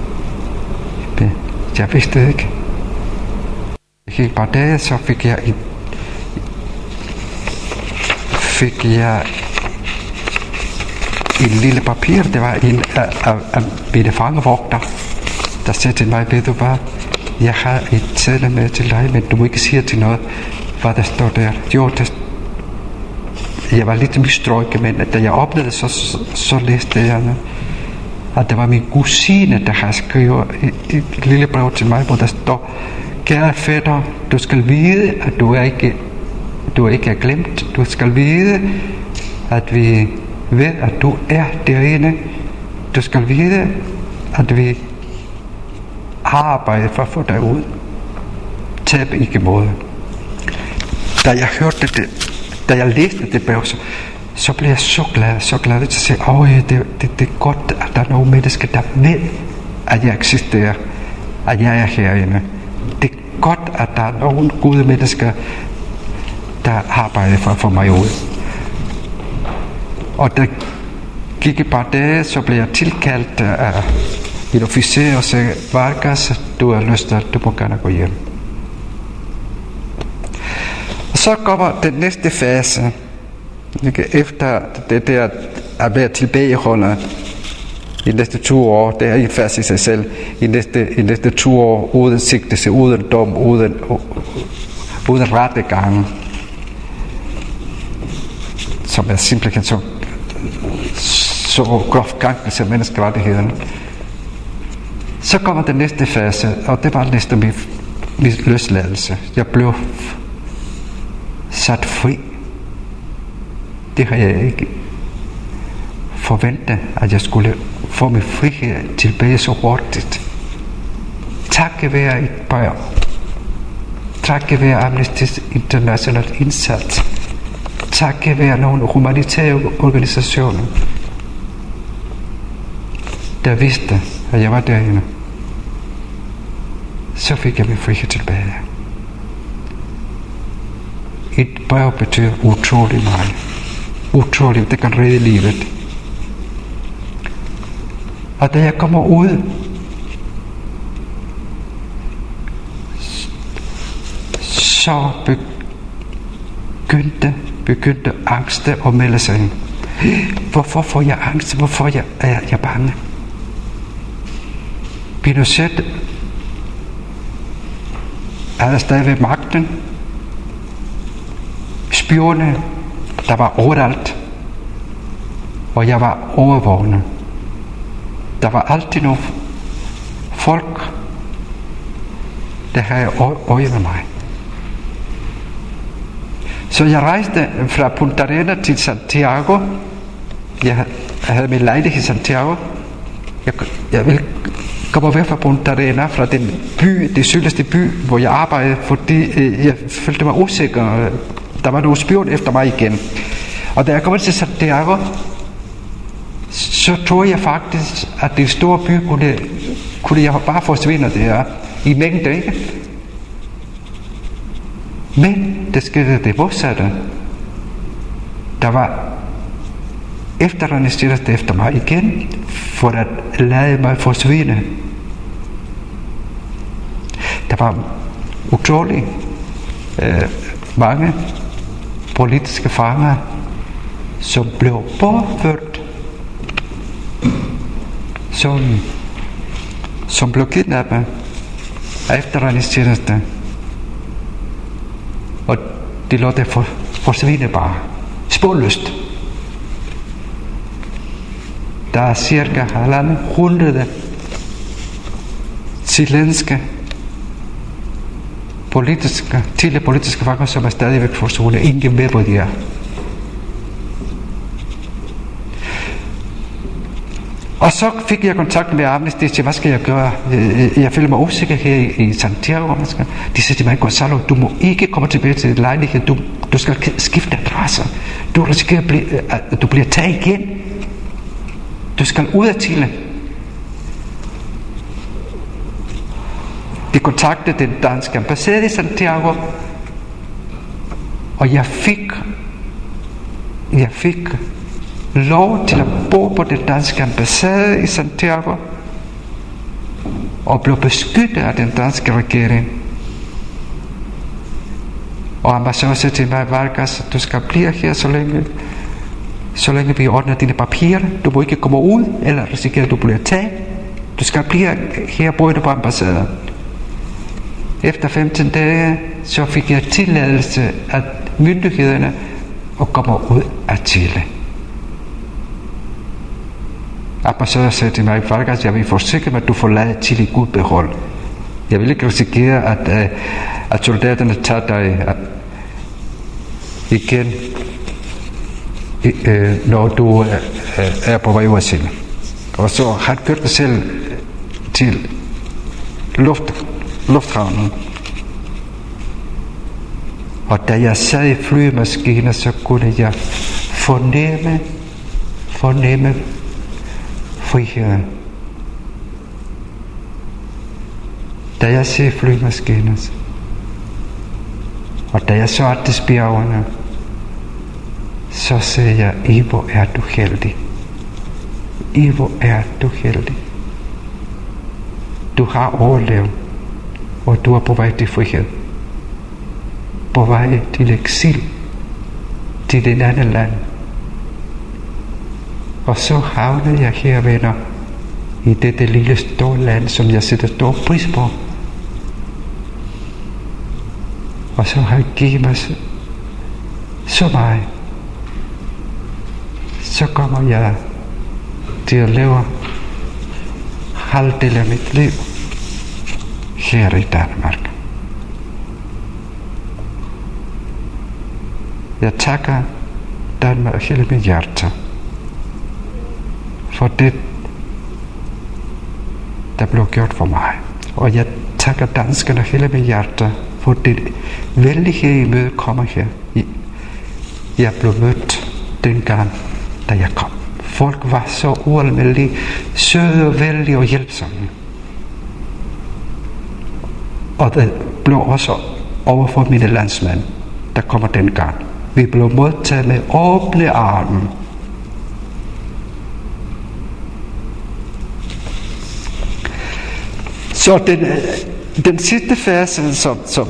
D: Jeg vidste det ikke. Jeg gik bare dage, så fik jeg et, fik jeg en lille papir. Det var en af, af, af mine fangevogter, der sagde til mig, ved du hvad, jeg har et sædle med til dig, men du må ikke sige til noget, hvad der står der. Jo, det, jeg var lidt misstrøjket, men da jeg oplevede så, så, så læste jeg, at det var min kusine, der har skrevet et, et lille brev til mig, hvor der står, kære fætter, du skal vide, at du er ikke, du er ikke er glemt. Du skal vide, at vi ved, at du er derinde. Du skal vide, at vi har arbejdet for at få dig ud. Tab ikke mod. Da jeg hørte det, da jeg læste det brev, så, så blev jeg så glad, så glad til at sige, åh, det, det, det er godt, at der er nogle mennesker, der ved, at jeg eksisterer, at jeg er herinde. Det er godt, at der er nogle gode mennesker, der arbejder for at få mig ud. Og der gik et par dage, så blev jeg tilkaldt af en officer og sagde, Vargas, du har lyst til, du må gerne gå hjem. Og så kommer den næste fase, efter det der at være tilbageholdet i næste to år, det er en fase i sig selv, i næste, i næste to år, uden sigtelse, uden dom, uden, uden rettegang, som er simpelthen så, så groft krænkelse af menneskerettigheden. Så kommer den næste fase, og det var næste min, min løsladelse. Jeg blev sat fri. Det har jeg ikke forvente, at jeg skulle få min frihed tilbage så hurtigt. Takket være et brev. Takket være Amnesty International indsats. Takket være nogle humanitære organisationer, der vidste, at jeg var derinde. Så fik jeg min frihed tilbage. Et brev betyder utrolig meget. Utroligt, det kan redde livet. Og da jeg kommer ud, så begyndte, begyndte angsten at melde sig ind. Hvorfor får jeg angst? Hvorfor er jeg, er jeg bange? Pinochet havde stadigvæk magten. Spionerne, der var overalt. Og jeg var overvågende. Der var altid nogle folk, der havde øje med mig. Så jeg rejste fra Punta Arenas til Santiago. Jeg havde min lejlighed i Santiago. Jeg, jeg ville komme væk fra Punta Arenas, fra den by, den sydligste by, hvor jeg arbejdede, fordi øh, jeg følte mig usikker. Der var nogle spion efter mig igen. Og da jeg kom til Santiago, så troede jeg faktisk, at den store by kunne, kunne jeg bare forsvinde der i mængde, ikke? Men det skete det modsatte. Der var efterretningstjeneste efter mig igen, for at lade mig forsvinde. Der var utrolig øh, mange politiske fanger, som blev bortført, som, som blev kidnappet af efterretningstjeneste. Og det lå der for, forsvinde bare. Sporløst. Der er cirka halvanden hundrede chilenske politiske, tidligere politiske fanger, som er stadigvæk forsvundet. Ingen ved, hvor de er. Og så fik jeg kontakt med Amnesty til, hvad skal jeg gøre? Jeg, jeg føler mig usikker her i, i Santiago. De siger til mig, Gonzalo, du må ikke komme tilbage til lejligheden. Du, du skal skifte adresse. Du risikerer, at, blive, at du bliver taget igen. Du skal ud af Chile. De kontaktede den danske ambassade i Santiago, og jeg fik, jeg fik lov til at bo på den danske ambassade i Santiago, og blev beskyttet af den danske regering. Og ambassadøren sagde til mig, Vargas, du skal blive her, så længe, så længe vi ordner dine papirer. Du må ikke komme ud, eller risikere, at du bliver taget. Du skal blive her, både på ambassaden. Efter femten dage, så fik jeg tilladelse af myndighederne at komme ud af Chile. Ambassadøren sagde til mig, Vargas, jeg vil forsikre mig, at du forlader Chile i god behold. Jeg vil ikke risikere, at, at soldaterne tager dig at, igen, når du er på vej ud af Chile. Og så han kørte selv til luft, lufthavnen. Og da jeg sad i flymaskinen, så kunne jeg fornemme, fornemme friheden. Da jeg ser flymaskinen, og da jeg så Andes bjergene, så siger jeg, Ivo, er du heldig. Ivo, er du heldig. Du har overlevet, og du er på vej til frihed. På vej til eksil, til et andet land. Og så havnede jeg her, venner, i dette lille store land, som jeg sætter stor pris på. Og så har jeg givet mig så, så meget. Så kommer jeg til at leve halvdelen af mit liv her i Danmark. Jeg takker Danmark hele mit hjerte. for det, der blev gjort for mig. Og jeg takker danskerne hele mit hjerte for det venlige møde kommer her. Jeg blev mødt dengang, da jeg kom. Folk var så ualmindelige, søde, venlige og hjælpsomme. Og det blev også overfor mine landsmænd, der kommer dengang. Vi blev modtaget med åbne arme. Så den, den sidste fase, som, som,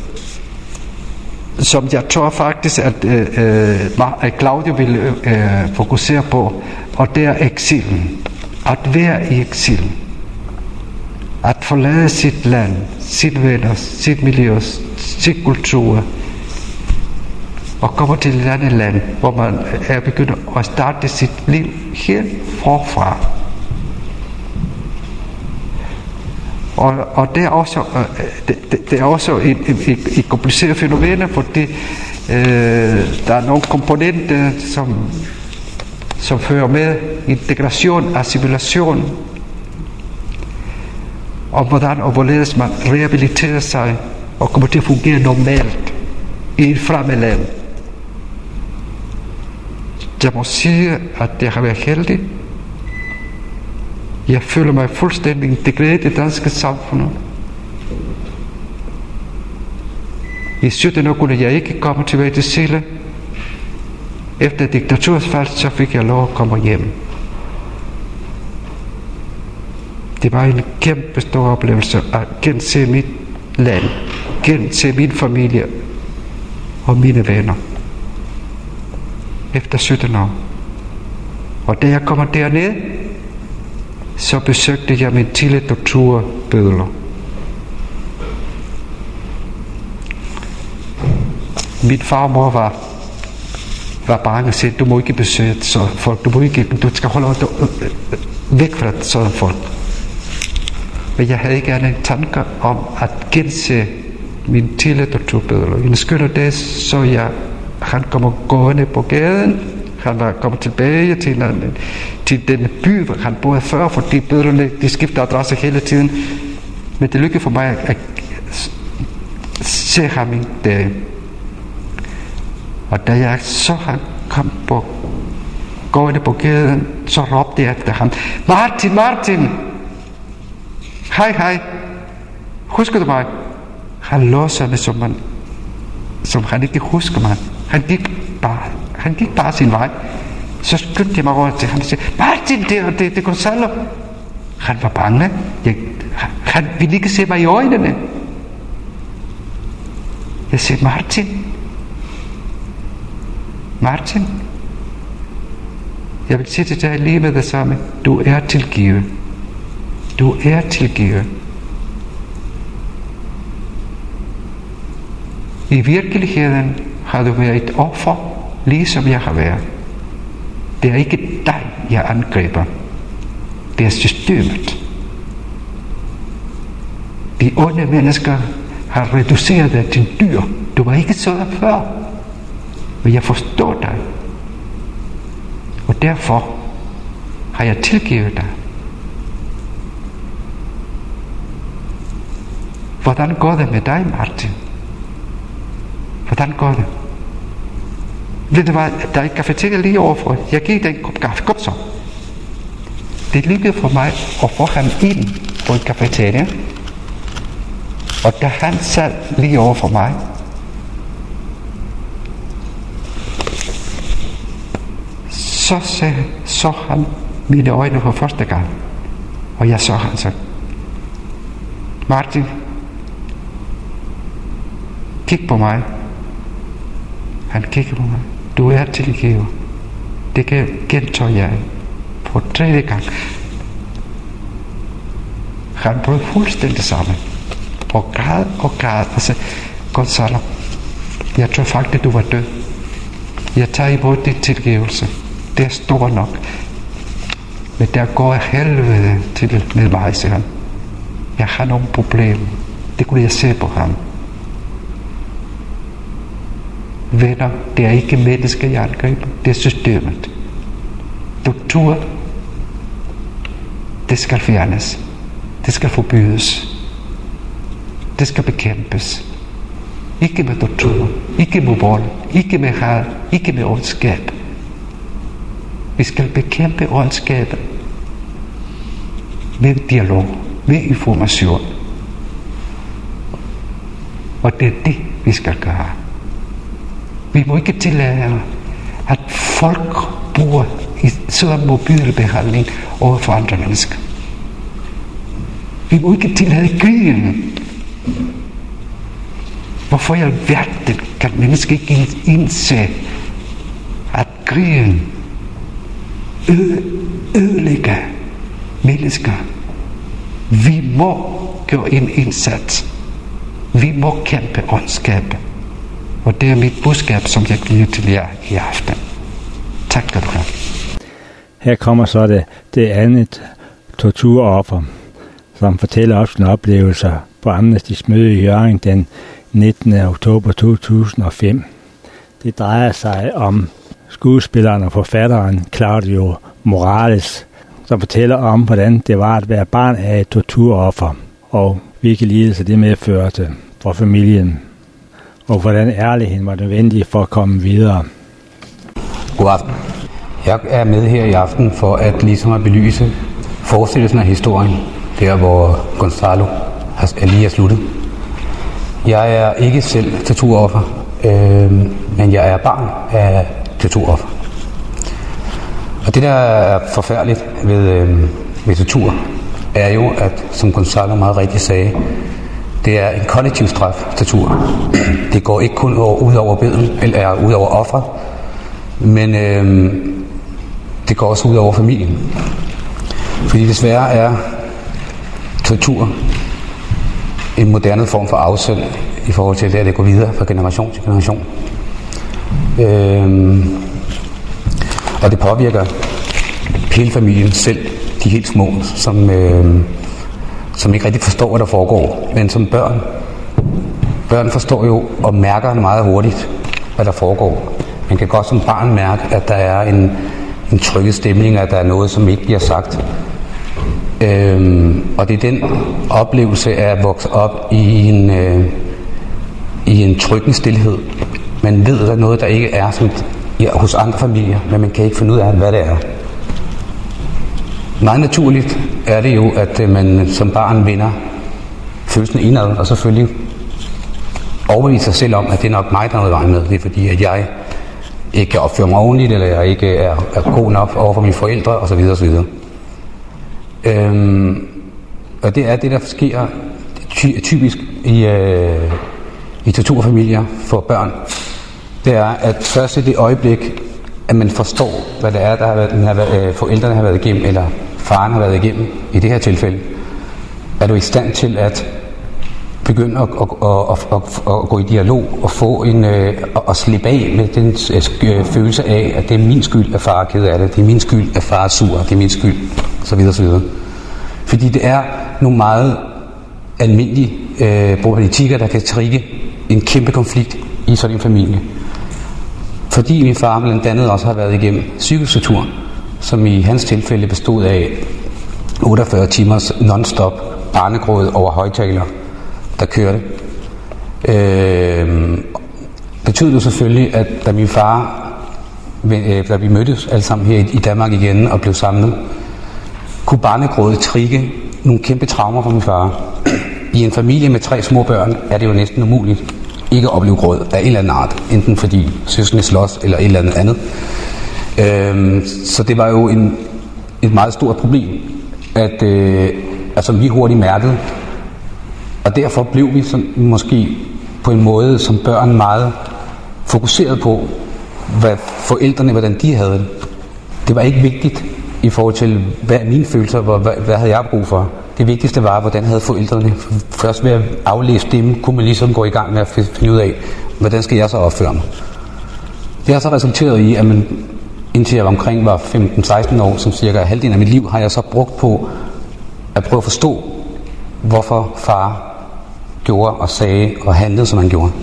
D: som jeg tror faktisk, at øh, Claudio ville øh, fokusere på, og det er eksilen. At være i eksilen. At forlade sit land, sit venner, sit miljø, sit kultur, og komme til et andet land, hvor man er begyndt at starte sit liv helt forfra. Og, og det er også, det, det, det er også et, et, et kompliceret fænomen, fordi øh, der er nogle komponenter, som, som fører med integration, assimilation, og hvordan og hvorledes man rehabiliterer sig og kommer til at fungere normalt i et fremmed land. Jeg må sige, at jeg har været heldig. Jeg føler mig fuldstændig integreret i det danske samfund. I sytten år kunne jeg ikke komme tilbage til Chile. Efter diktaturets fald, så fik jeg lov at komme hjem. Det var en kæmpe stor oplevelse at gense mit land, gense min familie og mine venner. Efter sytten år. Og da jeg kommer derned, så besøgte jeg min tidligere torturbødler. Min far og mor var, var bange og sagde, du må ikke besøge sådan folk, du, må ikke, du skal holde dig væk fra sådan folk. Men jeg havde ikke andet tanker om at gense min tidligere torturbødler. En skønne dag så jeg, han kommer gående på gaden. Han var kommet tilbage til, en, til den by, hvor han boede før, fordi bødlerne de skifter adresse hele tiden. Men det lykkedes for mig at se ham en dag. Og da jeg så han kom på gående på gaden, så råbte jeg efter ham, Martin, Martin! Hej, hej! Husker du mig? Han lå sådan, som, man, som han ikke husker mig. Han gik bare, han gik bare sin vej. Så skyndte jeg mig over til ham og sagde, Martin, det er det, det Gonzalo. Han var bange. Jeg, han ville ikke se mig i øjnene. Jeg sagde, Martin. Martin. Jeg vil sige til dig lige med det samme. Du er tilgivet. Du er tilgivet. I virkeligheden har du været et offer, ligesom jeg har været. Det er ikke dig, jeg angriber. Det er systemet. De onde mennesker har reduceret dig til dyr. Du var ikke sådan før. Men jeg forstår dig. Og derfor har jeg tilgivet dig. Hvordan går det med dig, Martin? Hvordan går det? Ved du hvad, der er et cafeteria lige overfor. Jeg giver dig en kop kaffe. Kom så. Det lykkedes for mig at få ham ind på et cafeteria. Og da han sad lige overfor mig, så så, så han mine øjne for første gang. Og jeg så han så, Martin, kig på mig. Han kigger på mig. Du er tilgivet. Det gentager jeg på tredje gang. Han brød fuldstændig sammen. Og græd og græd. Og sagde, Gonzalo, jeg tror faktisk, du var død. Jeg tager imod din tilgivelse. Det er stor nok. Men der går helvede til med mig, siger han. Jeg har nogle problemer. Det kunne jeg se på ham. Venner, det er ikke mennesker, jeg angriber. Det er systemet. Tortur det skal fjernes. Det skal forbydes. Det skal bekæmpes. Ikke med tortur, ikke med vold, ikke med had, ikke med ondskab. Vi skal bekæmpe ondskabet med dialog, med information. Og det er det, vi skal gøre. Vi må ikke tillade, at folk bruger i sådan mobil behandling over for andre mennesker. Vi må ikke tillade krigen. Hvorfor i alverden kan mennesker ikke indse, at krigen ødelægger mennesker? Vi må gøre en indsats. Vi må kæmpe ondskab. Og det er mit budskab, som jeg giver til jer i aften. Tak skal du have.
A: Her kommer så det, det andet torturoffer, som fortæller om sine oplevelser på Amnestys møde i Hjørring den nittende oktober to tusind og fem. Det drejer sig om skuespilleren og forfatteren Claudio Morales, som fortæller om, hvordan det var at være barn af et torturoffer, og hvilke lidelser det medførte for familien, og hvordan ærligheden var nødvendig for at komme videre.
E: God aften. Jeg er med her i aften for at ligesom at belyse forestillelsen af historien, der hvor Gonzalo er lige er sluttet. Jeg er ikke selv torturoffer, øh, men jeg er barn af torturoffer. Og det, der er forfærdeligt ved, øh, ved tortur, er jo, at som Gonzalo meget rigtigt sagde, det er en kollektiv straf, tortur. Det går ikke kun over, ud over beden, eller ud over offeret, men øh, det går også ud over familien. Fordi desværre er tortur en moderne form for afsend i forhold til det, at det går videre fra generation til generation. Øh, og det påvirker hele familien, selv de helt små, som, øh, som ikke rigtig forstår, hvad der foregår. Men som børn, børn forstår jo og mærker meget hurtigt, hvad der foregår. Man kan godt som barn mærke, at der er en, en trykket stemning, at der er noget, som ikke bliver sagt. Øhm, og det er den oplevelse af at vokse op i en, øh, i en trykkende stilhed. Man ved, at der er noget, der ikke er som ja, hos andre familier, men man kan ikke finde ud af, hvad det er. Meget naturligt er det jo, at man som barn vinder følelsen indad, og selvfølgelig overbevise sig selv om, at det er nok mig, der er noget vej med. Det er fordi, at jeg ikke kan opføre mig ordentligt, eller jeg ikke er, er god nok over for mine forældre, osv. osv. Øhm, og det er det, der sker ty- typisk i, øh, i torturfamilier for børn. Det er, at først i det øjeblik, at man forstår, hvad det er, der har været, har været, øh, forældrene har været igennem, eller faren har været igennem, i det her tilfælde, er du i stand til at begynde at, at, at, at, at, at gå i dialog og få en øh, at, at slippe af med den øh, følelse af, at det er min skyld, at far er ked af det, det er min skyld, at far er sur, det er min skyld, så videre, så videre. Fordi det er nogle meget almindelige øh, problematikker, der kan trigge en kæmpe konflikt i sådan en familie. Fordi min far blandt andet også har været igennem psykisk tortur, som i hans tilfælde bestod af otteogfyrre timers non-stop barnegråd over højtaler, der kørte. Øh, betød jo selvfølgelig, at da min far, da vi mødtes alle sammen her i Danmark igen og blev samlet, kunne barnegrådet trigge nogle kæmpe traumer for min far. I en familie med tre små børn er det jo næsten umuligt ikke at opleve gråd af en eller anden art, enten fordi søskende slås eller et eller andet andet. Øh, så det var jo en, et meget stort problem, at, øh, altså, vi hurtigt mærkede. Og derfor blev vi sådan, måske på en måde som børn meget fokuseret på, hvad forældrene, hvordan de havde det. Det var ikke vigtigt i forhold til, hvad mine følelser var, hvad, hvad havde jeg brug for. Det vigtigste var, hvordan havde forældrene. Først ved at aflæse dem, kunne man ligesom gå i gang med at finde ud af, hvordan skal jeg så opføre mig. Det har så resulteret i, at man, indtil jeg var omkring var femten seksten år, som cirka halvdelen af mit liv, har jeg så brugt på at prøve at forstå, hvorfor far gjorde og sagde og handlede, som han gjorde.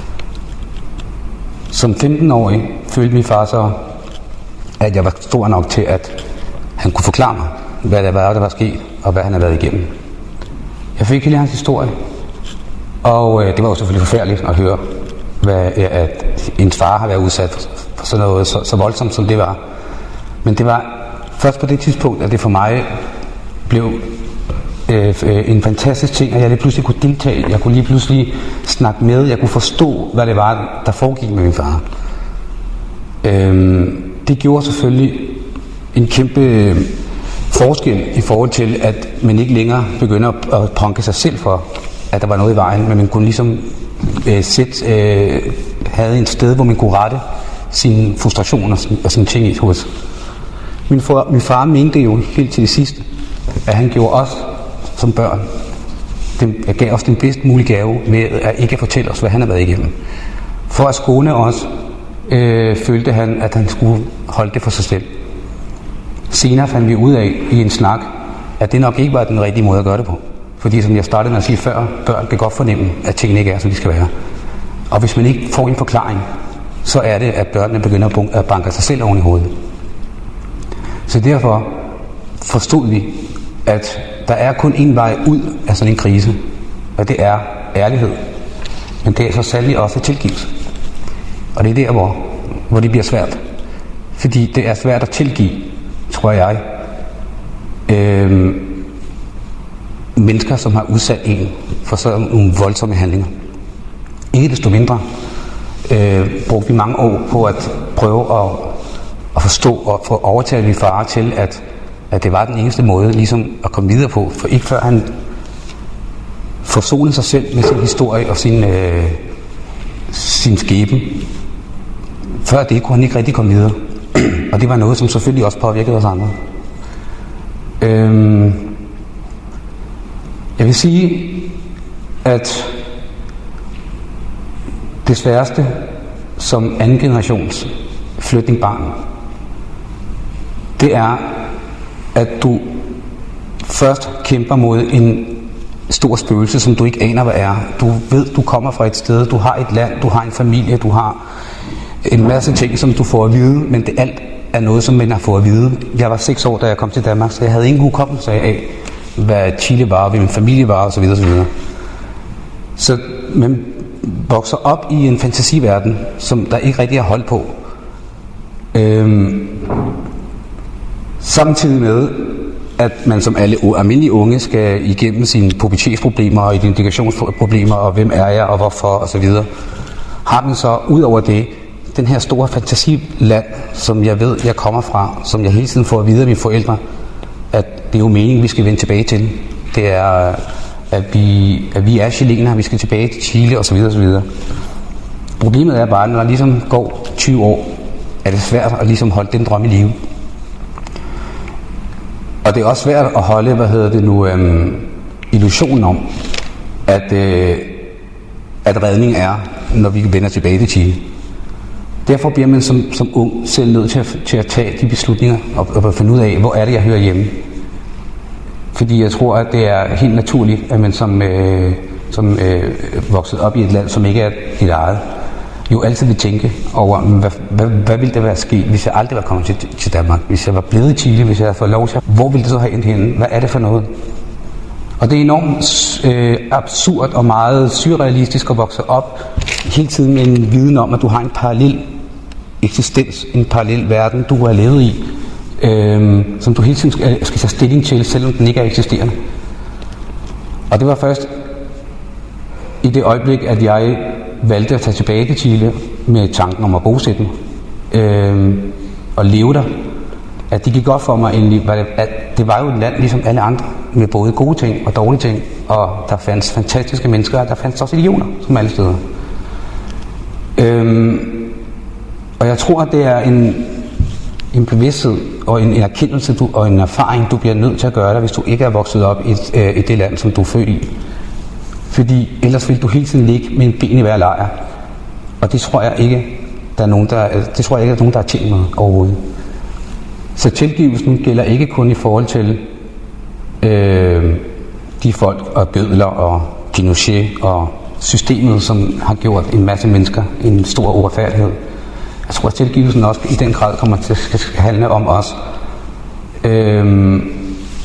E: Som femten-årig følte min far så, at jeg var stor nok til, at han kunne forklare mig, hvad der var, der var sket, og hvad han havde været igennem. Jeg fik hele hans historie, og øh, det var jo selvfølgelig forfærdeligt at høre, hvad, at ens far har været udsat for, for sådan noget så, så voldsomt, som det var. Men det var først på det tidspunkt, at det for mig blev øh, en fantastisk ting, at jeg lige pludselig kunne deltage. Jeg kunne lige pludselig snakke med, jeg kunne forstå, hvad det var, der foregik med min far. Øh, det gjorde selvfølgelig en kæmpe forskel i forhold til, at man ikke længere begynder at punke sig selv for, at der var noget i vejen, men man kunne ligesom øh, sætte, øh, havde et sted, hvor man kunne rette sine frustrationer og sine ting i hos. Min far, min far mente jo helt til det sidste, at han gjorde os som børn, den, gav os den bedst mulige gave med at ikke fortælle os, hvad han har været igennem. For at skåne os, øh, følte han, at han skulle holde det for sig selv. Senere fandt vi ud af i en snak, at det nok ikke var den rigtige måde at gøre det på. Fordi som jeg startede med at sige før, børn kan godt fornemme, at tingene ikke er, som de skal være. Og hvis man ikke får en forklaring, så er det, at børnene begynder at banke sig selv oven i hovedet. Så derfor forstod vi, at der er kun en vej ud af sådan en krise, og det er ærlighed. Men det er så sandelig også tilgivelse. Og det er der, hvor, hvor det bliver svært. Fordi det er svært at tilgive, tror jeg, øh, mennesker, som har udsat en for sådan nogle voldsomme handlinger. Ikke desto mindre øh, brugte vi mange år på at prøve at, at forstå og få overtalt min far til, at, at det var den eneste måde ligesom at komme videre på. For ikke før han forsonede sig selv med sin historie og sin, øh, sin skæbne. Før det kunne han ikke rigtig komme videre. Og det var noget, som selvfølgelig også påvirkede os andre. Øhm, jeg vil sige, at det sværeste som anden generations flygtningebarn, det er, at du først kæmper mod en stor spøgelse, som du ikke aner, hvad er. Du ved, du kommer fra et sted, du har et land, du har en familie, du har en masse ting, som du får at vide, men det alt er noget, som man har fået at vide. Jeg var seks år, da jeg kom til Danmark, så jeg havde ingen hukommelse af, hvad Chile var, hvad min familie var, osv. osv. Så man vokser op i en fantasiverden, som der ikke rigtig er hold på. Øhm, samtidig med, at man som alle almindelige unge skal igennem sine pubertetsproblemer og identifikationsproblemer, og hvem er jeg, og hvorfor, osv., har man så ud over det, den her store fantasiland, som jeg ved, jeg kommer fra, som jeg hele tiden får at vide af mine forældre, at det er jo meningen, vi skal vende tilbage til. Det er, at vi, at vi er chilenere, vi skal tilbage til Chile, osv. osv. Problemet er bare, når der ligesom går tyve år, er det svært at ligesom holde den drøm i live. Og det er også svært at holde, hvad hedder det nu, øhm, illusionen om, at, øh, at redning er, når vi vender tilbage til Chile. Derfor bliver man som, som ung selv nødt til at, til at tage de beslutninger og, og finde ud af, hvor er det, jeg hører hjemme. Fordi jeg tror, at det er helt naturligt, at man som, øh, som øh, vokset op i et land, som ikke er dit eget, jo altid vil tænke over, hvad, hvad, hvad ville det være sket, hvis jeg aldrig var kommet til, til Danmark? Hvis jeg var blevet i Chile, hvis jeg havde fået lov til, hvor ville det så have endt henne? Hvad er det for noget? Og det er enormt øh, absurd og meget surrealistisk at vokse op hele tiden med en viden om, at du har en parallel eksistens, en parallel verden, du har levet i, øh, som du hele tiden skal, skal tage stilling til, selvom den ikke er eksisterende. Og det var først i det øjeblik, at jeg valgte at tage tilbage til Chile med tanken om at bosætte mig øh, og leve der, at det gik godt for mig egentlig, at det var jo et land ligesom alle andre, med både gode ting og dårlige ting, og der fandt fantastiske mennesker, og der fandt også idioter, som alle steder. Øhm, og jeg tror, at det er en, en bevidsthed og en, en erkendelse du, og en erfaring, du bliver nødt til at gøre dig, hvis du ikke er vokset op i, øh, i det land, som du er født i. Fordi ellers vil du hele tiden ligge med en ben i hver lejr. Og det tror jeg ikke, der er nogen, der, det tror jeg ikke, der er nogen, der er tjent med overhovedet. Så tilgivelsen gælder ikke kun i forhold til øh, de folk og bødler og Pinochet og systemet, som har gjort en masse mennesker en stor uretfærdighed. Jeg tror, at tilgivelsen også i den grad kommer til at handle om os. Øh,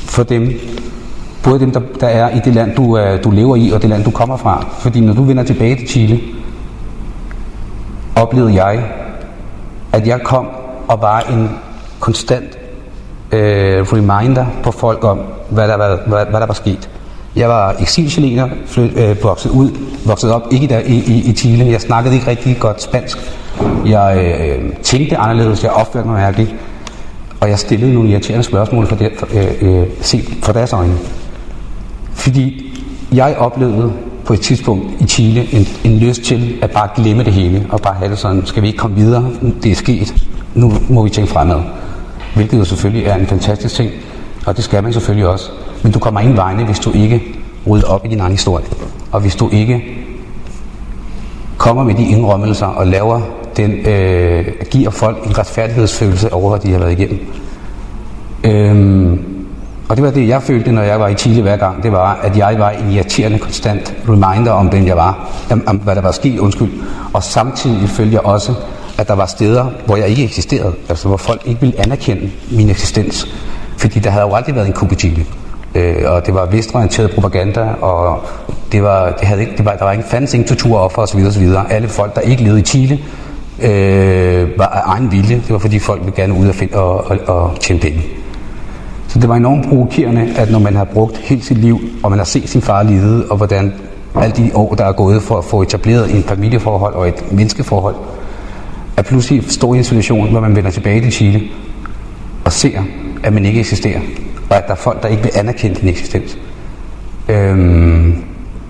E: for dem, både dem, der, der er i det land, du, du lever i, og det land, du kommer fra. Fordi når du vender tilbage til Chile, oplevede jeg, at jeg kom og var en konstant øh, reminder på folk om, hvad der var, hvad, hvad der var sket. Jeg var eksilchilener, øh, vokset ud, vokset op, ikke der i, i, i Chile. Jeg snakkede ikke rigtig godt spansk. Jeg øh, tænkte anderledes, jeg opførte mig mærkeligt. Og jeg stillede nogle irriterende spørgsmål for, det, for, øh, øh, set for deres øjne. Fordi jeg oplevede på et tidspunkt i Chile en, en lyst til at bare glemme det hele, og bare have det sådan, skal vi ikke komme videre, det er sket, nu må vi tænke fremad. Hvilket jo selvfølgelig er en fantastisk ting, og det skal man selvfølgelig også. Men du kommer ingen vegne, hvis du ikke rydder op i din egen historie. Og hvis du ikke kommer med de indrømmelser og laver den, øh, giver folk en retfærdighedsfølelse over, hvad de har været igennem. Øhm, og det var det, jeg følte, når jeg var i Chile hver gang. Det var, at jeg var en irriterende, konstant reminder om, hvem jeg var. Om, om hvad der var sket, undskyld. Og samtidig følte jeg også, at der var steder, hvor jeg ikke eksisterede. Altså, hvor folk ikke ville anerkende min eksistens. Fordi der havde jo aldrig været en kup i Chile. Øh, og det var vestorienteret propaganda, og det var, det havde ikke, det var, der var ikke fandens ingen torturoffer osv. osv. Alle folk, der ikke levede i Chile, øh, var af egen vilje. Det var fordi folk ville gerne ud og, finde, og, og, og tjene penge. Så det var enormt provokerende, at når man har brugt hele sit liv, og man har set sin far lide, og hvordan alle de år, der er gået for at få etableret en familieforhold og et menneskeforhold, at pludselig stå i en situation, hvor man vender tilbage til Chile og ser, at man ikke eksisterer, og at der er folk, der ikke vil anerkende din eksistens. Øhm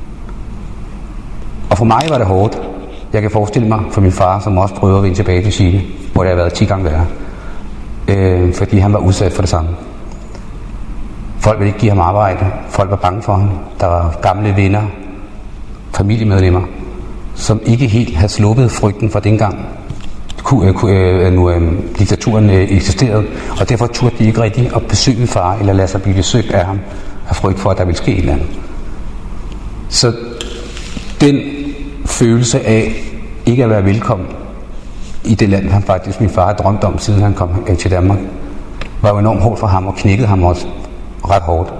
E: og for mig var det hårdt. Jeg kan forestille mig for min far, som også prøver at vende tilbage til Chile, hvor det har været ti gange værre. Øh, fordi han var udsat for det samme. Folk ville ikke give ham arbejde. Folk var bange for ham. Der var gamle venner, familiemedlemmer, som ikke helt havde sluppet frygten fra dengang, øh, nu øh, diktaturen øh, eksisterede. Og derfor turde de ikke rigtig at besøge min far, eller lade sig blive besøgt af ham, af frygt for, at der ville ske et eller andet. Så den følelse af ikke at være velkommen i det land, han faktisk, min far har drømt om, siden han kom til Danmark, var jo enormt hårdt for ham, og knækkede ham også ret hårdt.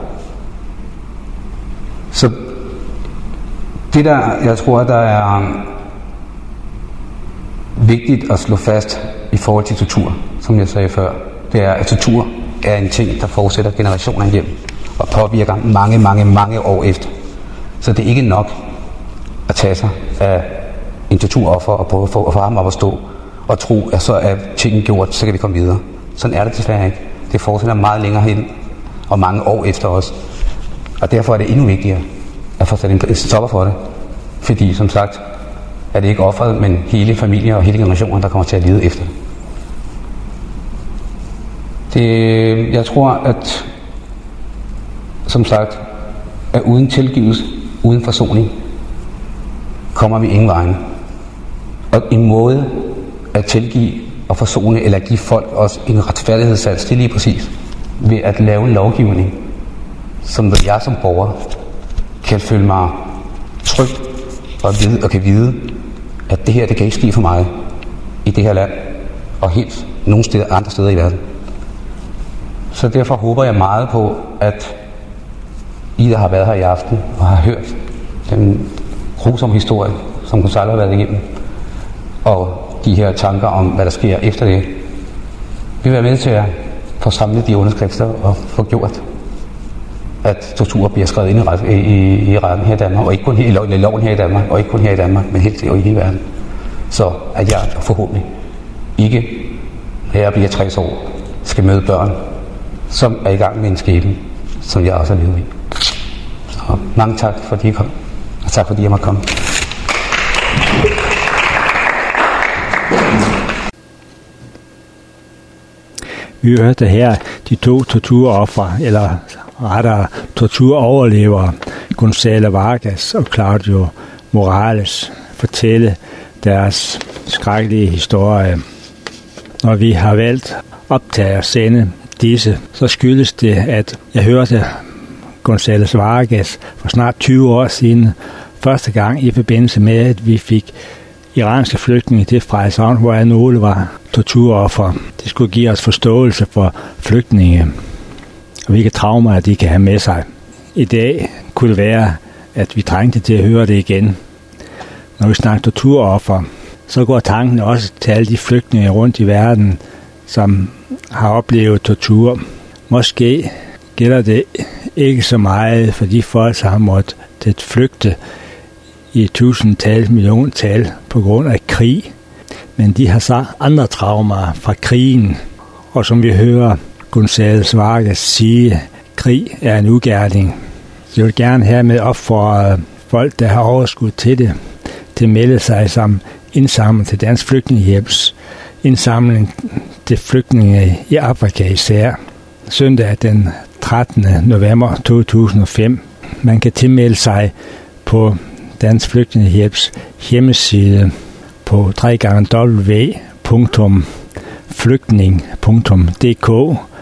E: Så det der, jeg tror, der er vigtigt at slå fast i forhold til tortur, som jeg sagde før, det er, at tortur er en ting, der fortsætter generationer igennem, og påvirker mange, mange, mange år efter. Så det er ikke nok at tage sig af en torturoffer og prøve at få, at få ham op at stå og tro, at så er tingene gjort, så kan vi komme videre. Sådan er det desværre ikke. Det fortsætter meget længere hen, og mange år efter os. Og derfor er det endnu vigtigere at få sat en stopper for det. Fordi, som sagt, er det ikke offeret, men hele familier og hele generationer, der kommer til at lide efter det. det. Jeg tror, at som sagt, at uden tilgivelse, uden forsoning, kommer vi ingen vejen. Og en måde at tilgive og forsone, eller give folk også en retfærdighedssats, det er lige præcis ved at lave en lovgivning, som jeg som borger kan føle mig tryg og, vide, og kan vide, at det her, det kan ikke ske for mig i det her land, og helt nogle steder, andre steder i verden. Så derfor håber jeg meget på, at I, der har været her i aften og har hørt den grusomme historie, som Gonzalo har været igennem, og de her tanker om, hvad der sker efter det, vil være med til at få samlet de underskrifter og få gjort, at tortur bliver skrevet ind i, ret, i, i retten her i Danmark, og ikke kun her, i loven her i Danmark, og ikke kun her i Danmark, men helt i hele verden. Så at jeg forhåbentlig ikke, når jeg bliver tres år, skal møde børn, som er i gang med en skæbne, som jeg også har levet i. Så mange tak, fordi I kom, og tak fordi jeg måtte komme.
A: Vi hørte her de to torturoffer, eller rettere torturoverlevere, Gonzalo Vargas og Claudio Morales, fortælle deres skrækkelige historie. Når vi har valgt at optage og sende disse, så skyldes det, at jeg hørte Gonzalo Vargas for snart tyve år siden, første gang i forbindelse med, at vi fik iranske flygtninge til Frederikshavn, hvor nogle var torturoffer. Det skulle give os forståelse for flygtninge. og hvilke traumer de kan have med sig. I dag kunne det være, at vi trængte til at høre det igen. Når vi snakker torturoffer, så går tanken også til alle de flygtninge rundt i verden, som har oplevet tortur. Måske gælder det ikke så meget for de folk, som har måttet flygte i tusindtal, milliontal på grund af krig. Men de har så andre traumer fra krigen, og som vi hører González Vargas sige, krig er en ugerning. Jeg vil gerne hermed opfordre folk, der har overskud til det, til at melde sig som indsamling til Dansk Flygtningehjælps indsamling til flygtninge i Afrika især. Søndag den trettende november to tusind og fem. Man kan tilmelde sig på Dansk Flygtningehjælps hjemmeside på w w w punktum flygtning punktum d k.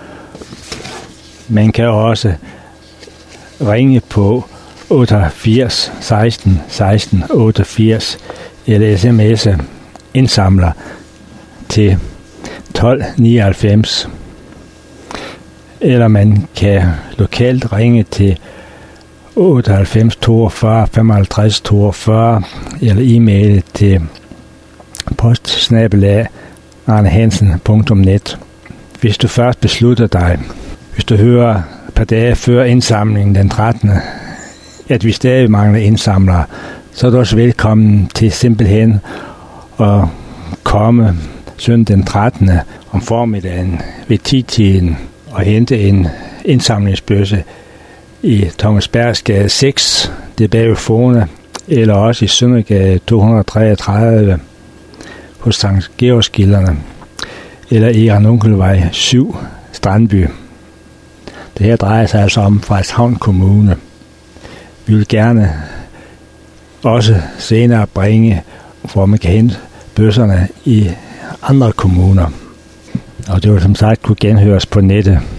A: Man kan også ringe på otteogfirs seksten seksten otteogfirs eller sms'e indsamler til tolv nioghalvfems. Eller man kan lokalt ringe til otteoghalvfems toogfyrre femoghalvtreds toogfyrre eller e-mail til post bindestreg arnehansen punktum net. Hvis du først beslutter dig, hvis du hører et par dage før indsamlingen den trettende at vi stadig mangler indsamlere, så er du også velkommen til simpelthen at komme søndag den trettende om formiddagen ved ti-tiden og hente en indsamlingsbøsse i Thomas Bergsgade seks, det er bag ved Fone, eller også i Søndergade to hundrede treogtredive hos Sankt Georgskilderne, eller i Ranunkelvej syv, Strandby. Det her drejer sig altså om Frederikshavn Kommune. Vi vil gerne også senere bringe, hvor man kan hente bøsserne i andre kommuner. Og det vil som sagt kunne genhøres på nettet.